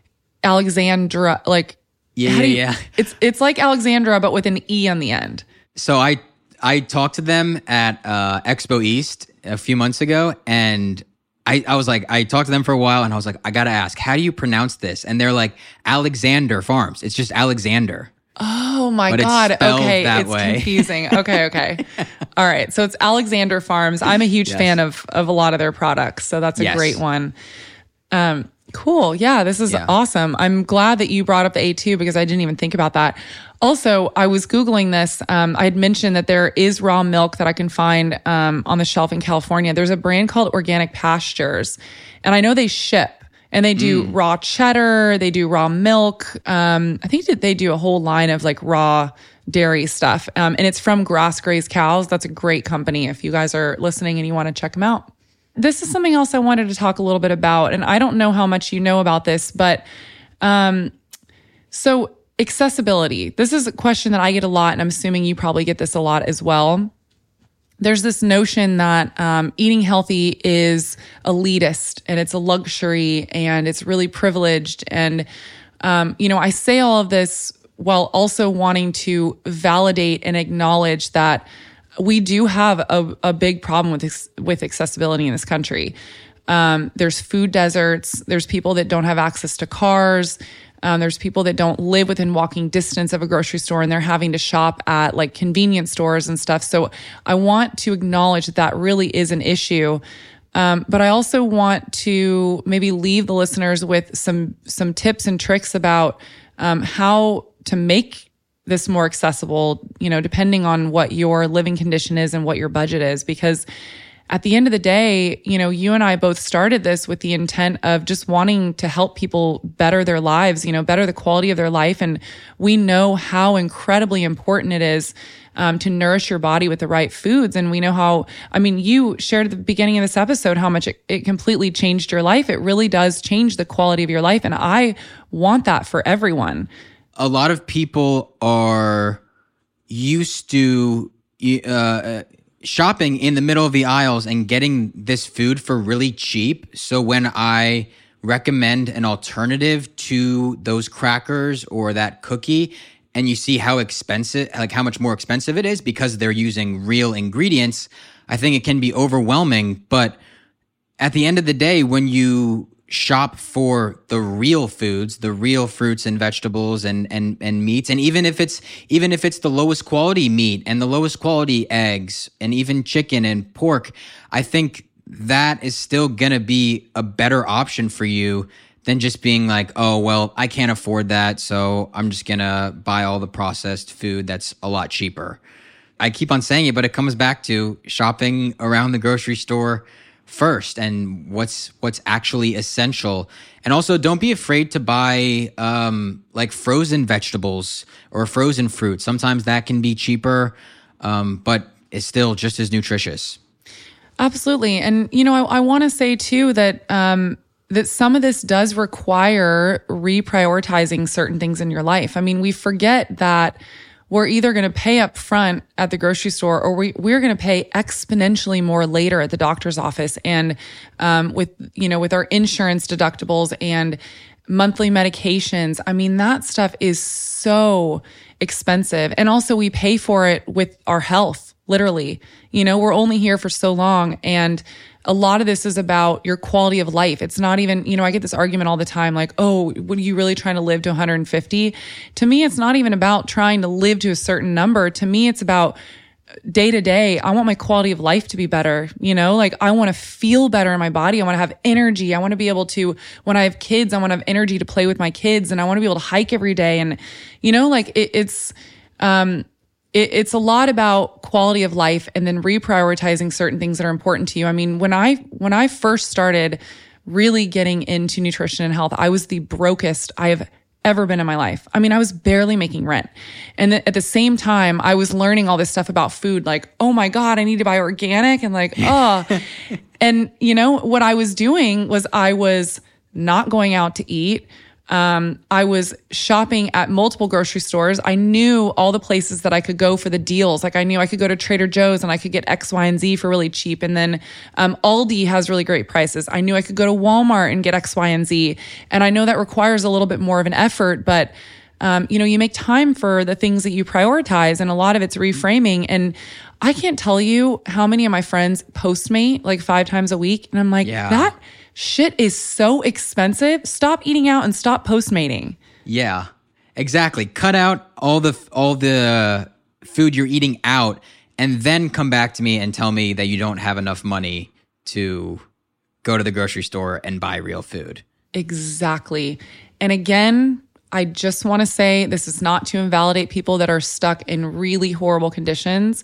[SPEAKER 1] Alexandra, like,
[SPEAKER 2] yeah,
[SPEAKER 1] yeah,
[SPEAKER 2] you,
[SPEAKER 1] yeah. It's it's like Alexandra, but with an E on the end.
[SPEAKER 2] So I I talked to them at uh, Expo East a few months ago, and I, I was like, I talked to them for a while, and I was like, I gotta ask, how do you pronounce this? And they're like, Alexander Farms. It's just Alexander.
[SPEAKER 1] Oh my
[SPEAKER 2] But it's
[SPEAKER 1] God.
[SPEAKER 2] spelled
[SPEAKER 1] Okay.
[SPEAKER 2] that
[SPEAKER 1] It's
[SPEAKER 2] way.
[SPEAKER 1] confusing. Okay. Okay. All right. So it's Alexander Farms. I'm a huge
[SPEAKER 2] Yes.
[SPEAKER 1] fan of, of a lot of their products. So that's a
[SPEAKER 2] Yes.
[SPEAKER 1] great one. Um, cool. Yeah. This is
[SPEAKER 2] Yeah.
[SPEAKER 1] awesome. I'm glad that you brought up the A two because I didn't even think about that. Also, I was Googling this. Um, I had mentioned that there is raw milk that I can find, um, on the shelf in California. There's a brand called Organic Pastures, and I know they ship. And they do mm. raw cheddar, they do raw milk. Um, I think that they do a whole line of like raw dairy stuff. Um, and it's from Grass Grazed Cows. That's a great company if you guys are listening and you want to check them out. This is something else I wanted to talk a little bit about. And I don't know how much you know about this, but um, so accessibility. This is a question that I get a lot, and I'm assuming you probably get this a lot as well. There's this notion that um, eating healthy is elitist and it's a luxury and it's really privileged. And, um, you know, I say all of this while also wanting to validate and acknowledge that we do have a, a big problem with, with accessibility in this country. Um, there's food deserts. There's people that don't have access to cars. Um, there's people that don't live within walking distance of a grocery store and they're having to shop at like convenience stores and stuff. So I want to acknowledge that that really is an issue. Um, but I also want to maybe leave the listeners with some, some tips and tricks about, um, how to make this more accessible, you know, depending on what your living condition is and what your budget is, because at the end of the day, you know, you and I both started this with the intent of just wanting to help people better their lives, you know, better the quality of their life. And we know how incredibly important it is um, to nourish your body with the right foods. And we know how, I mean, you shared at the beginning of this episode how much it, it completely changed your life. It really does change the quality of your life. And I want that for everyone.
[SPEAKER 2] A lot of people are used to uh, shopping in the middle of the aisles and getting this food for really cheap. So when I recommend an alternative to those crackers or that cookie, and you see how expensive, like how much more expensive it is because they're using real ingredients, I think it can be overwhelming. But at the end of the day, when you shop for the real foods, the real fruits and vegetables and, and, and meats. And even if it's, even if it's the lowest quality meat and the lowest quality eggs and even chicken and pork, I think that is still going to be a better option for you than just being like, oh, well, I can't afford that, so I'm just going to buy all the processed food that's a lot cheaper. I keep on saying it, but it comes back to shopping around the grocery store first and what's what's actually essential. And also don't be afraid to buy um like frozen vegetables or frozen fruit. Sometimes that can be cheaper, um but it's still just as nutritious.
[SPEAKER 1] Absolutely. And you know, I, I want to say too that um that some of this does require reprioritizing certain things in your life. I mean, we forget that we're either going to pay up front at the grocery store or we, we're going to pay exponentially more later at the doctor's office. And um, with, you know, with our insurance deductibles and monthly medications, I mean, that stuff is so expensive. And also we pay for it with our health, literally. You know, we're only here for so long. And a lot of this is about your quality of life. It's not even, you know, I get this argument all the time, like, oh, what are you really trying to live to one hundred fifty? To me, it's not even about trying to live to a certain number. To me, it's about day to day. I want my quality of life to be better. You know, like I want to feel better in my body. I want to have energy. I want to be able to, when I have kids, I want to have energy to play with my kids, and I want to be able to hike every day. And, you know, like it, it's, um, it's a lot about quality of life and then reprioritizing certain things that are important to you. I mean, when I, when I first started really getting into nutrition and health, I was the brokest I have ever been in my life. I mean, I was barely making rent. And th- at the same time, I was learning all this stuff about food, like, oh my God, I need to buy organic, and like, oh, and you know, what I was doing was I was not going out to eat. Um, I was shopping at multiple grocery stores. I knew all the places that I could go for the deals. Like I knew I could go to Trader Joe's and I could get X, Y, and Z for really cheap. And then um, Aldi has really great prices. I knew I could go to Walmart and get X, Y, and Z. And I know that requires a little bit more of an effort, but um, you know, you make time for the things that you prioritize, and a lot of it's reframing. And I can't tell you how many of my friends Postmate like five times a week. And I'm like,
[SPEAKER 2] yeah.
[SPEAKER 1] that shit is so expensive. Stop eating out and stop Postmating.
[SPEAKER 2] Yeah, exactly. Cut out all the all the food you're eating out, and then come back to me and tell me that you don't have enough money to go to the grocery store and buy real food.
[SPEAKER 1] Exactly. And again, I just want to say this is not to invalidate people that are stuck in really horrible conditions.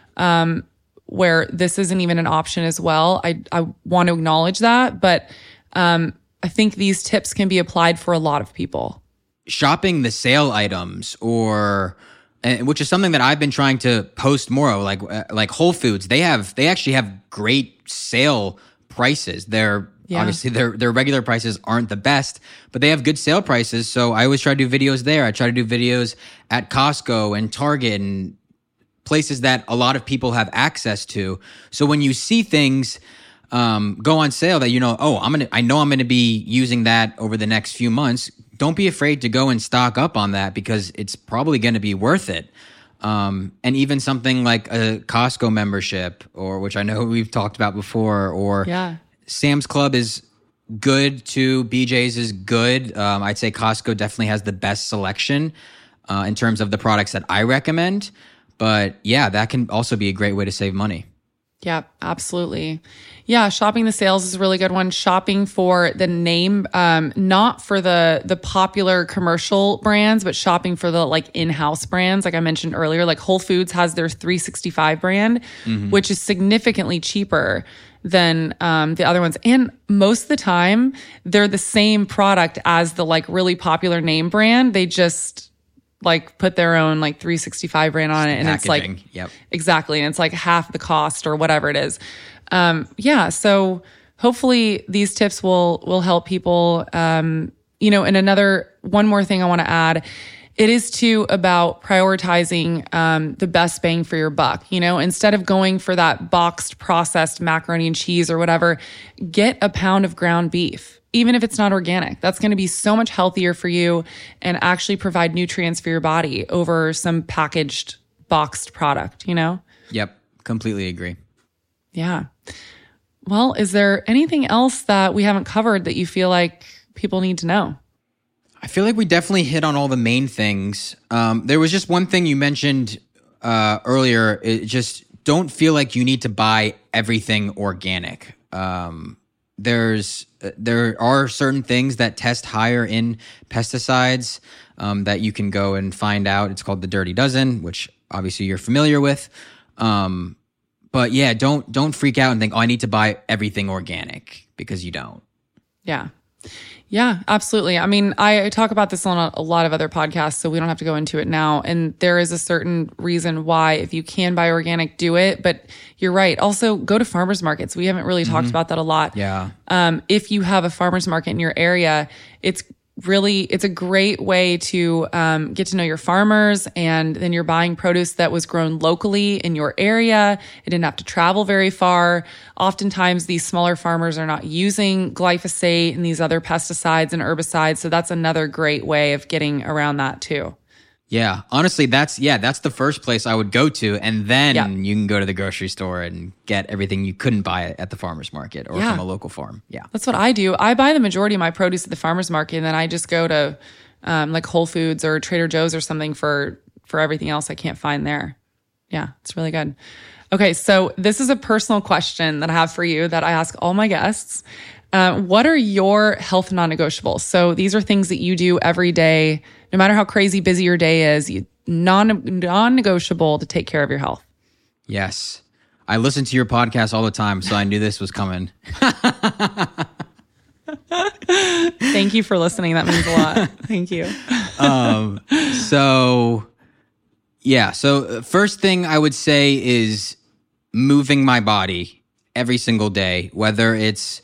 [SPEAKER 1] Um, where this isn't even an option as well. I, I want to acknowledge that, but um, I think these tips can be applied for a lot of people.
[SPEAKER 2] Shopping the sale items, or and which is something that I've been trying to post more of, like uh, like Whole Foods. They have they actually have great sale prices. They're yeah. obviously their their regular prices aren't the best, but they have good sale prices. So I always try to do videos there. I try to do videos at Costco and Target and places that a lot of people have access to. So when you see things um, go on sale that you know, oh, I'm gonna, I know I'm gonna be using that over the next few months, don't be afraid to go and stock up on that, because it's probably going to be worth it. Um, and even something like a Costco membership, or which I know we've talked about before, or
[SPEAKER 1] yeah.
[SPEAKER 2] Sam's Club is good too. B J's is good. Um, I'd say Costco definitely has the best selection uh, in terms of the products that I recommend. But yeah, that can also be a great way to save money.
[SPEAKER 1] Yeah, absolutely. Yeah, shopping the sales is a really good one. Shopping for the name, um, not for the the popular commercial brands, but shopping for the like in-house brands. Like I mentioned earlier, like Whole Foods has their three sixty-five brand, mm-hmm. which is significantly cheaper than um, the other ones. And most of the time, they're the same product as the like really popular name brand. They just like put their own like three sixty-five brand on it. And
[SPEAKER 2] packaging.
[SPEAKER 1] It's like,
[SPEAKER 2] yep.
[SPEAKER 1] Exactly. And it's like half the cost or whatever it is. Um, yeah. So hopefully these tips will, will help people. Um, you know, and another, one more thing I want to add, it is too about prioritizing, um, the best bang for your buck. You know, instead of going for that boxed processed macaroni and cheese or whatever, get a pound of ground beef. Even if it's not organic, that's going to be so much healthier for you and actually provide nutrients for your body over some packaged, boxed product, you know?
[SPEAKER 2] Yep, completely agree.
[SPEAKER 1] Yeah. Well, is there anything else that we haven't covered that you feel like people need to know?
[SPEAKER 2] I feel like we definitely hit on all the main things. Um, there was just one thing you mentioned uh, earlier. It just don't feel like you need to buy everything organic. Um, there's there are certain things that test higher in pesticides um, that you can go and find out. It's called the Dirty Dozen, which obviously you're familiar with. Um, but yeah, don't don't freak out and think, oh, I need to buy everything organic, because you don't.
[SPEAKER 1] Yeah. Yeah, absolutely. I mean, I talk about this on a, a lot of other podcasts, so we don't have to go into it now. And there is a certain reason why, if you can buy organic, do it. But you're right. Also, go to farmers markets. We haven't really talked mm-hmm. about that a lot.
[SPEAKER 2] Yeah.
[SPEAKER 1] Um, if you have a farmers market in your area, it's really, it's a great way to um, get to know your farmers, and then you're buying produce that was grown locally in your area. It didn't have to travel very far. Oftentimes, these smaller farmers are not using glyphosate and these other pesticides and herbicides. So that's another great way of getting around that too.
[SPEAKER 2] Yeah, honestly, that's yeah, that's the first place I would go to, and then
[SPEAKER 1] yeah.
[SPEAKER 2] you can go to the grocery store and get everything you couldn't buy at the farmer's market or
[SPEAKER 1] yeah.
[SPEAKER 2] from a local farm. Yeah,
[SPEAKER 1] that's what I do. I buy the majority of my produce at the farmer's market, and then I just go to um, like Whole Foods or Trader Joe's or something for for everything else I can't find there. Yeah, it's really good. Okay, so this is a personal question that I have for you that I ask all my guests. Uh, what are your health non-negotiables? So these are things that you do every day, no matter how crazy busy your day is, you, non, non-negotiable to take care of your health.
[SPEAKER 2] Yes. I listen to your podcast all the time, so I knew this was coming.
[SPEAKER 1] Thank you for listening. That means a lot. Thank you.
[SPEAKER 2] um, so, yeah. So first thing I would say is moving my body every single day, whether it's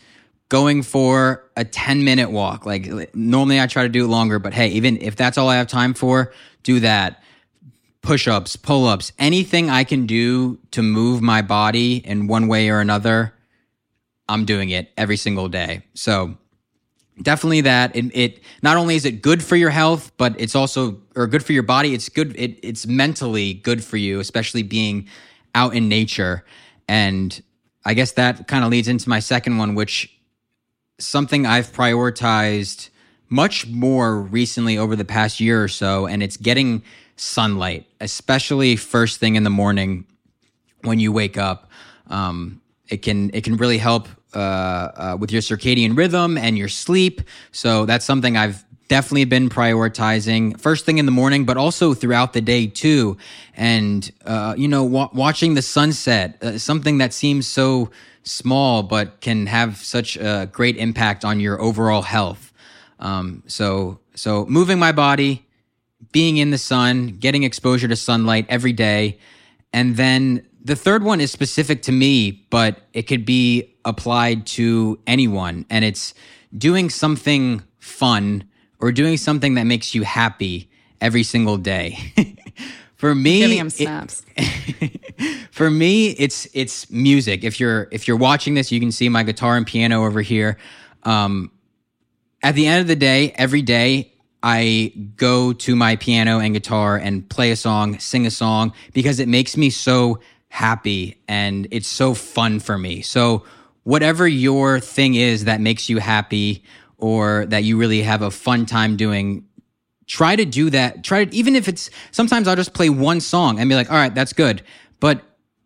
[SPEAKER 2] going for a ten minute walk. Like normally I try to do it longer, but hey, even if that's all I have time for, do that. Push-ups, pull-ups, anything I can do to move my body in one way or another, I'm doing it every single day. So definitely that. It, it not only is it good for your health, but it's also, or good for your body, it's good, it, it's mentally good for you, especially being out in nature. And I guess that kind of leads into my second one, which something I've prioritized much more recently over the past year or so, and it's getting sunlight, especially first thing in the morning when you wake up. Um, it can it can really help uh, uh, with your circadian rhythm and your sleep. So that's something I've definitely been prioritizing first thing in the morning, but also throughout the day too. And uh, you know, wa- watching the sunset, uh, something that seems so small but can have such a great impact on your overall health. Um, so so moving my body, being in the sun, getting exposure to sunlight every day. And then the third one is specific to me, but it could be applied to anyone. And it's doing something fun or doing something that makes you happy every single day. For me,
[SPEAKER 1] giving him snaps.
[SPEAKER 2] It, for me, it's it's music. If you're if you're watching this, you can see my guitar and piano over here. Um, at the end of the day, every day, I go to my piano and guitar and play a song, sing a song, because it makes me so happy and it's so fun for me. So whatever your thing is that makes you happy or that you really have a fun time doing, try to do that. Try to, even if it's, sometimes I'll just play one song and be like, all right, that's good. But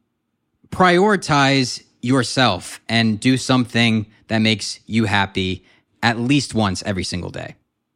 [SPEAKER 2] prioritize yourself and do something that makes you happy at least once every single day.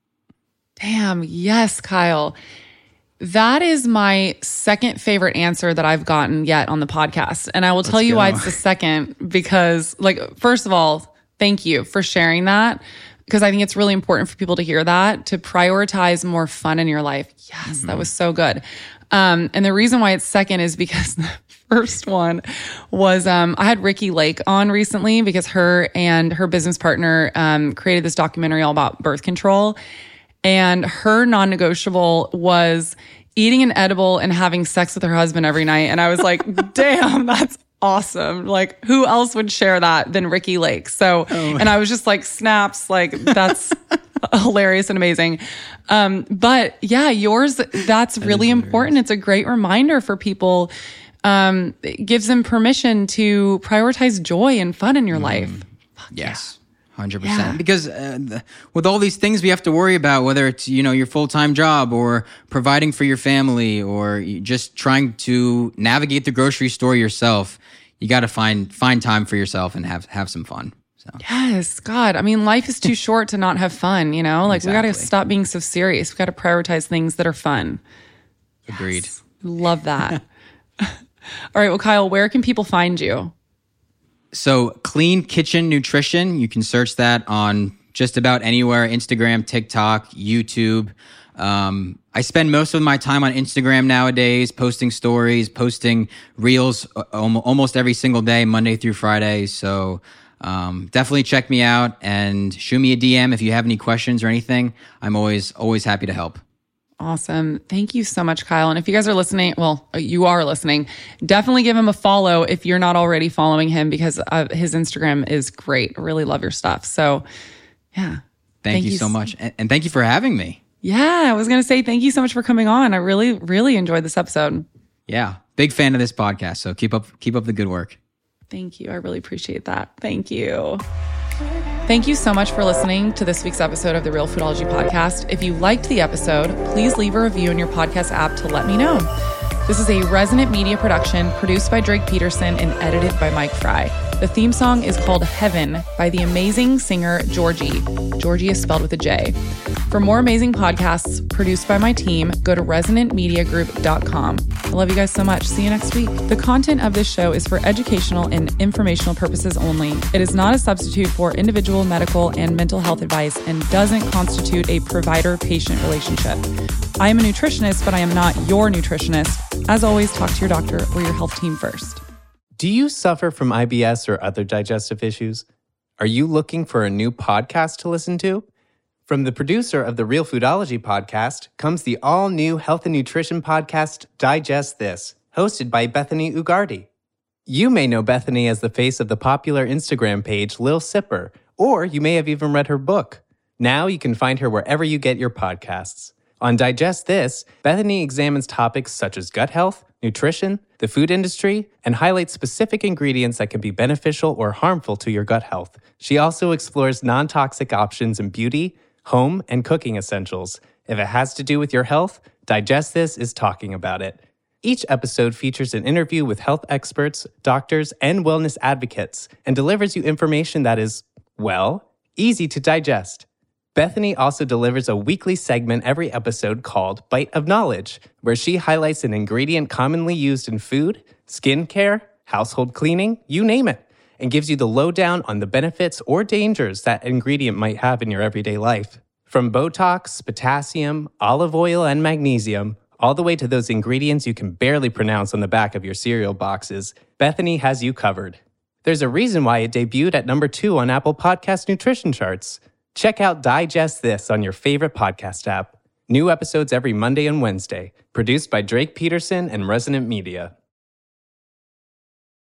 [SPEAKER 1] Damn, yes, Kyle. That is my second favorite answer that I've gotten yet on the podcast. And I will tell
[SPEAKER 2] Let's
[SPEAKER 1] you
[SPEAKER 2] go.
[SPEAKER 1] why it's the second, because like, first of all, thank you for sharing that, because I think it's really important for people to hear that, to prioritize more fun in your life. Yes, mm-hmm. That was so good. Um, and the reason why it's second is because the first one was, um, I had Ricki Lake on recently because her and her business partner, um, created this documentary all about birth control. And her non-negotiable was eating an edible and having sex with her husband every night. And I was like, damn, that's awesome. Like, who else would share that than Ricki Lake? So, oh. And I was just like, snaps, like, that's hilarious and amazing. Um, but yeah, yours, that's that really important. It's a great reminder for people. Um, it gives them permission to prioritize joy and fun in your mm. life. Fuck
[SPEAKER 2] yes.
[SPEAKER 1] Yeah.
[SPEAKER 2] one hundred percent. Yeah. Because uh, the, with all these things we have to worry about, whether it's, you know, your full-time job or providing for your family or just trying to navigate the grocery store yourself, you got to find find time for yourself and have have some fun. So.
[SPEAKER 1] Yes, God. I mean, life is too short to not have fun, you know? Like, exactly. We got to stop being so serious. We got to prioritize things that are fun.
[SPEAKER 2] Agreed.
[SPEAKER 1] Yes. Love that. All right. Well, Kyle, where can people find you?
[SPEAKER 2] So Clean Kitchen Nutrition, you can search that on just about anywhere, Instagram, TikTok, YouTube. Um, I spend most of my time on Instagram nowadays, posting stories, posting reels almost every single day, Monday through Friday. So um, definitely check me out and shoot me a D M if you have any questions or anything. I'm always, always happy to help.
[SPEAKER 1] Awesome. Thank you so much, Kyle. And if you guys are listening, well, you are listening, definitely give him a follow if you're not already following him, because uh, his Instagram is great. I really love your stuff. So yeah.
[SPEAKER 2] Thank, thank you, you so much. And, and thank you for having me.
[SPEAKER 1] Yeah. I was going to say, thank you so much for coming on. I really, really enjoyed this episode.
[SPEAKER 2] Yeah. Big fan of this podcast. So keep up, keep up the good work.
[SPEAKER 1] Thank you. I really appreciate that. Thank you. Thank you so much for listening to this week's episode of the Real Foodology Podcast. If you liked the episode, please leave a review in your podcast app to let me know. This is a Resonant Media production produced by Drake Peterson and edited by Mike Fry. The theme song is called Heaven by the amazing singer Georgie. Georgie is spelled with a J. For more amazing podcasts produced by my team, go to resonant media group dot com. I love you guys so much. See you next week. The content of this show is for educational and informational purposes only. It is not a substitute for individual medical and mental health advice and doesn't constitute a provider-patient relationship. I am a nutritionist, but I am not your nutritionist. As always, talk to your doctor or your health team first.
[SPEAKER 3] Do you suffer from I B S or other digestive issues? Are you looking for a new podcast to listen to? From the producer of the Real Foodology podcast comes the all-new health and nutrition podcast, Digest This, hosted by Bethany Ugarte. You may know Bethany as the face of the popular Instagram page Lil Sipper, or you may have even read her book. Now you can find her wherever you get your podcasts. On Digest This, Bethany examines topics such as gut health, nutrition, the food industry, and highlights specific ingredients that can be beneficial or harmful to your gut health. She also explores non-toxic options in beauty, home, and cooking essentials. If it has to do with your health, Digest This is talking about it. Each episode features an interview with health experts, doctors, and wellness advocates, and delivers you information that is, well, easy to digest. Bethany also delivers a weekly segment every episode called Bite of Knowledge, where she highlights an ingredient commonly used in food, skincare, household cleaning, you name it, and gives you the lowdown on the benefits or dangers that ingredient might have in your everyday life. From Botox, potassium, olive oil, and magnesium, all the way to those ingredients you can barely pronounce on the back of your cereal boxes, Bethany has you covered. There's a reason why it debuted at number two on Apple Podcast nutrition charts. Check out Digest This on your favorite podcast app. New episodes every Monday and Wednesday, produced by Drake Peterson and Resonant Media.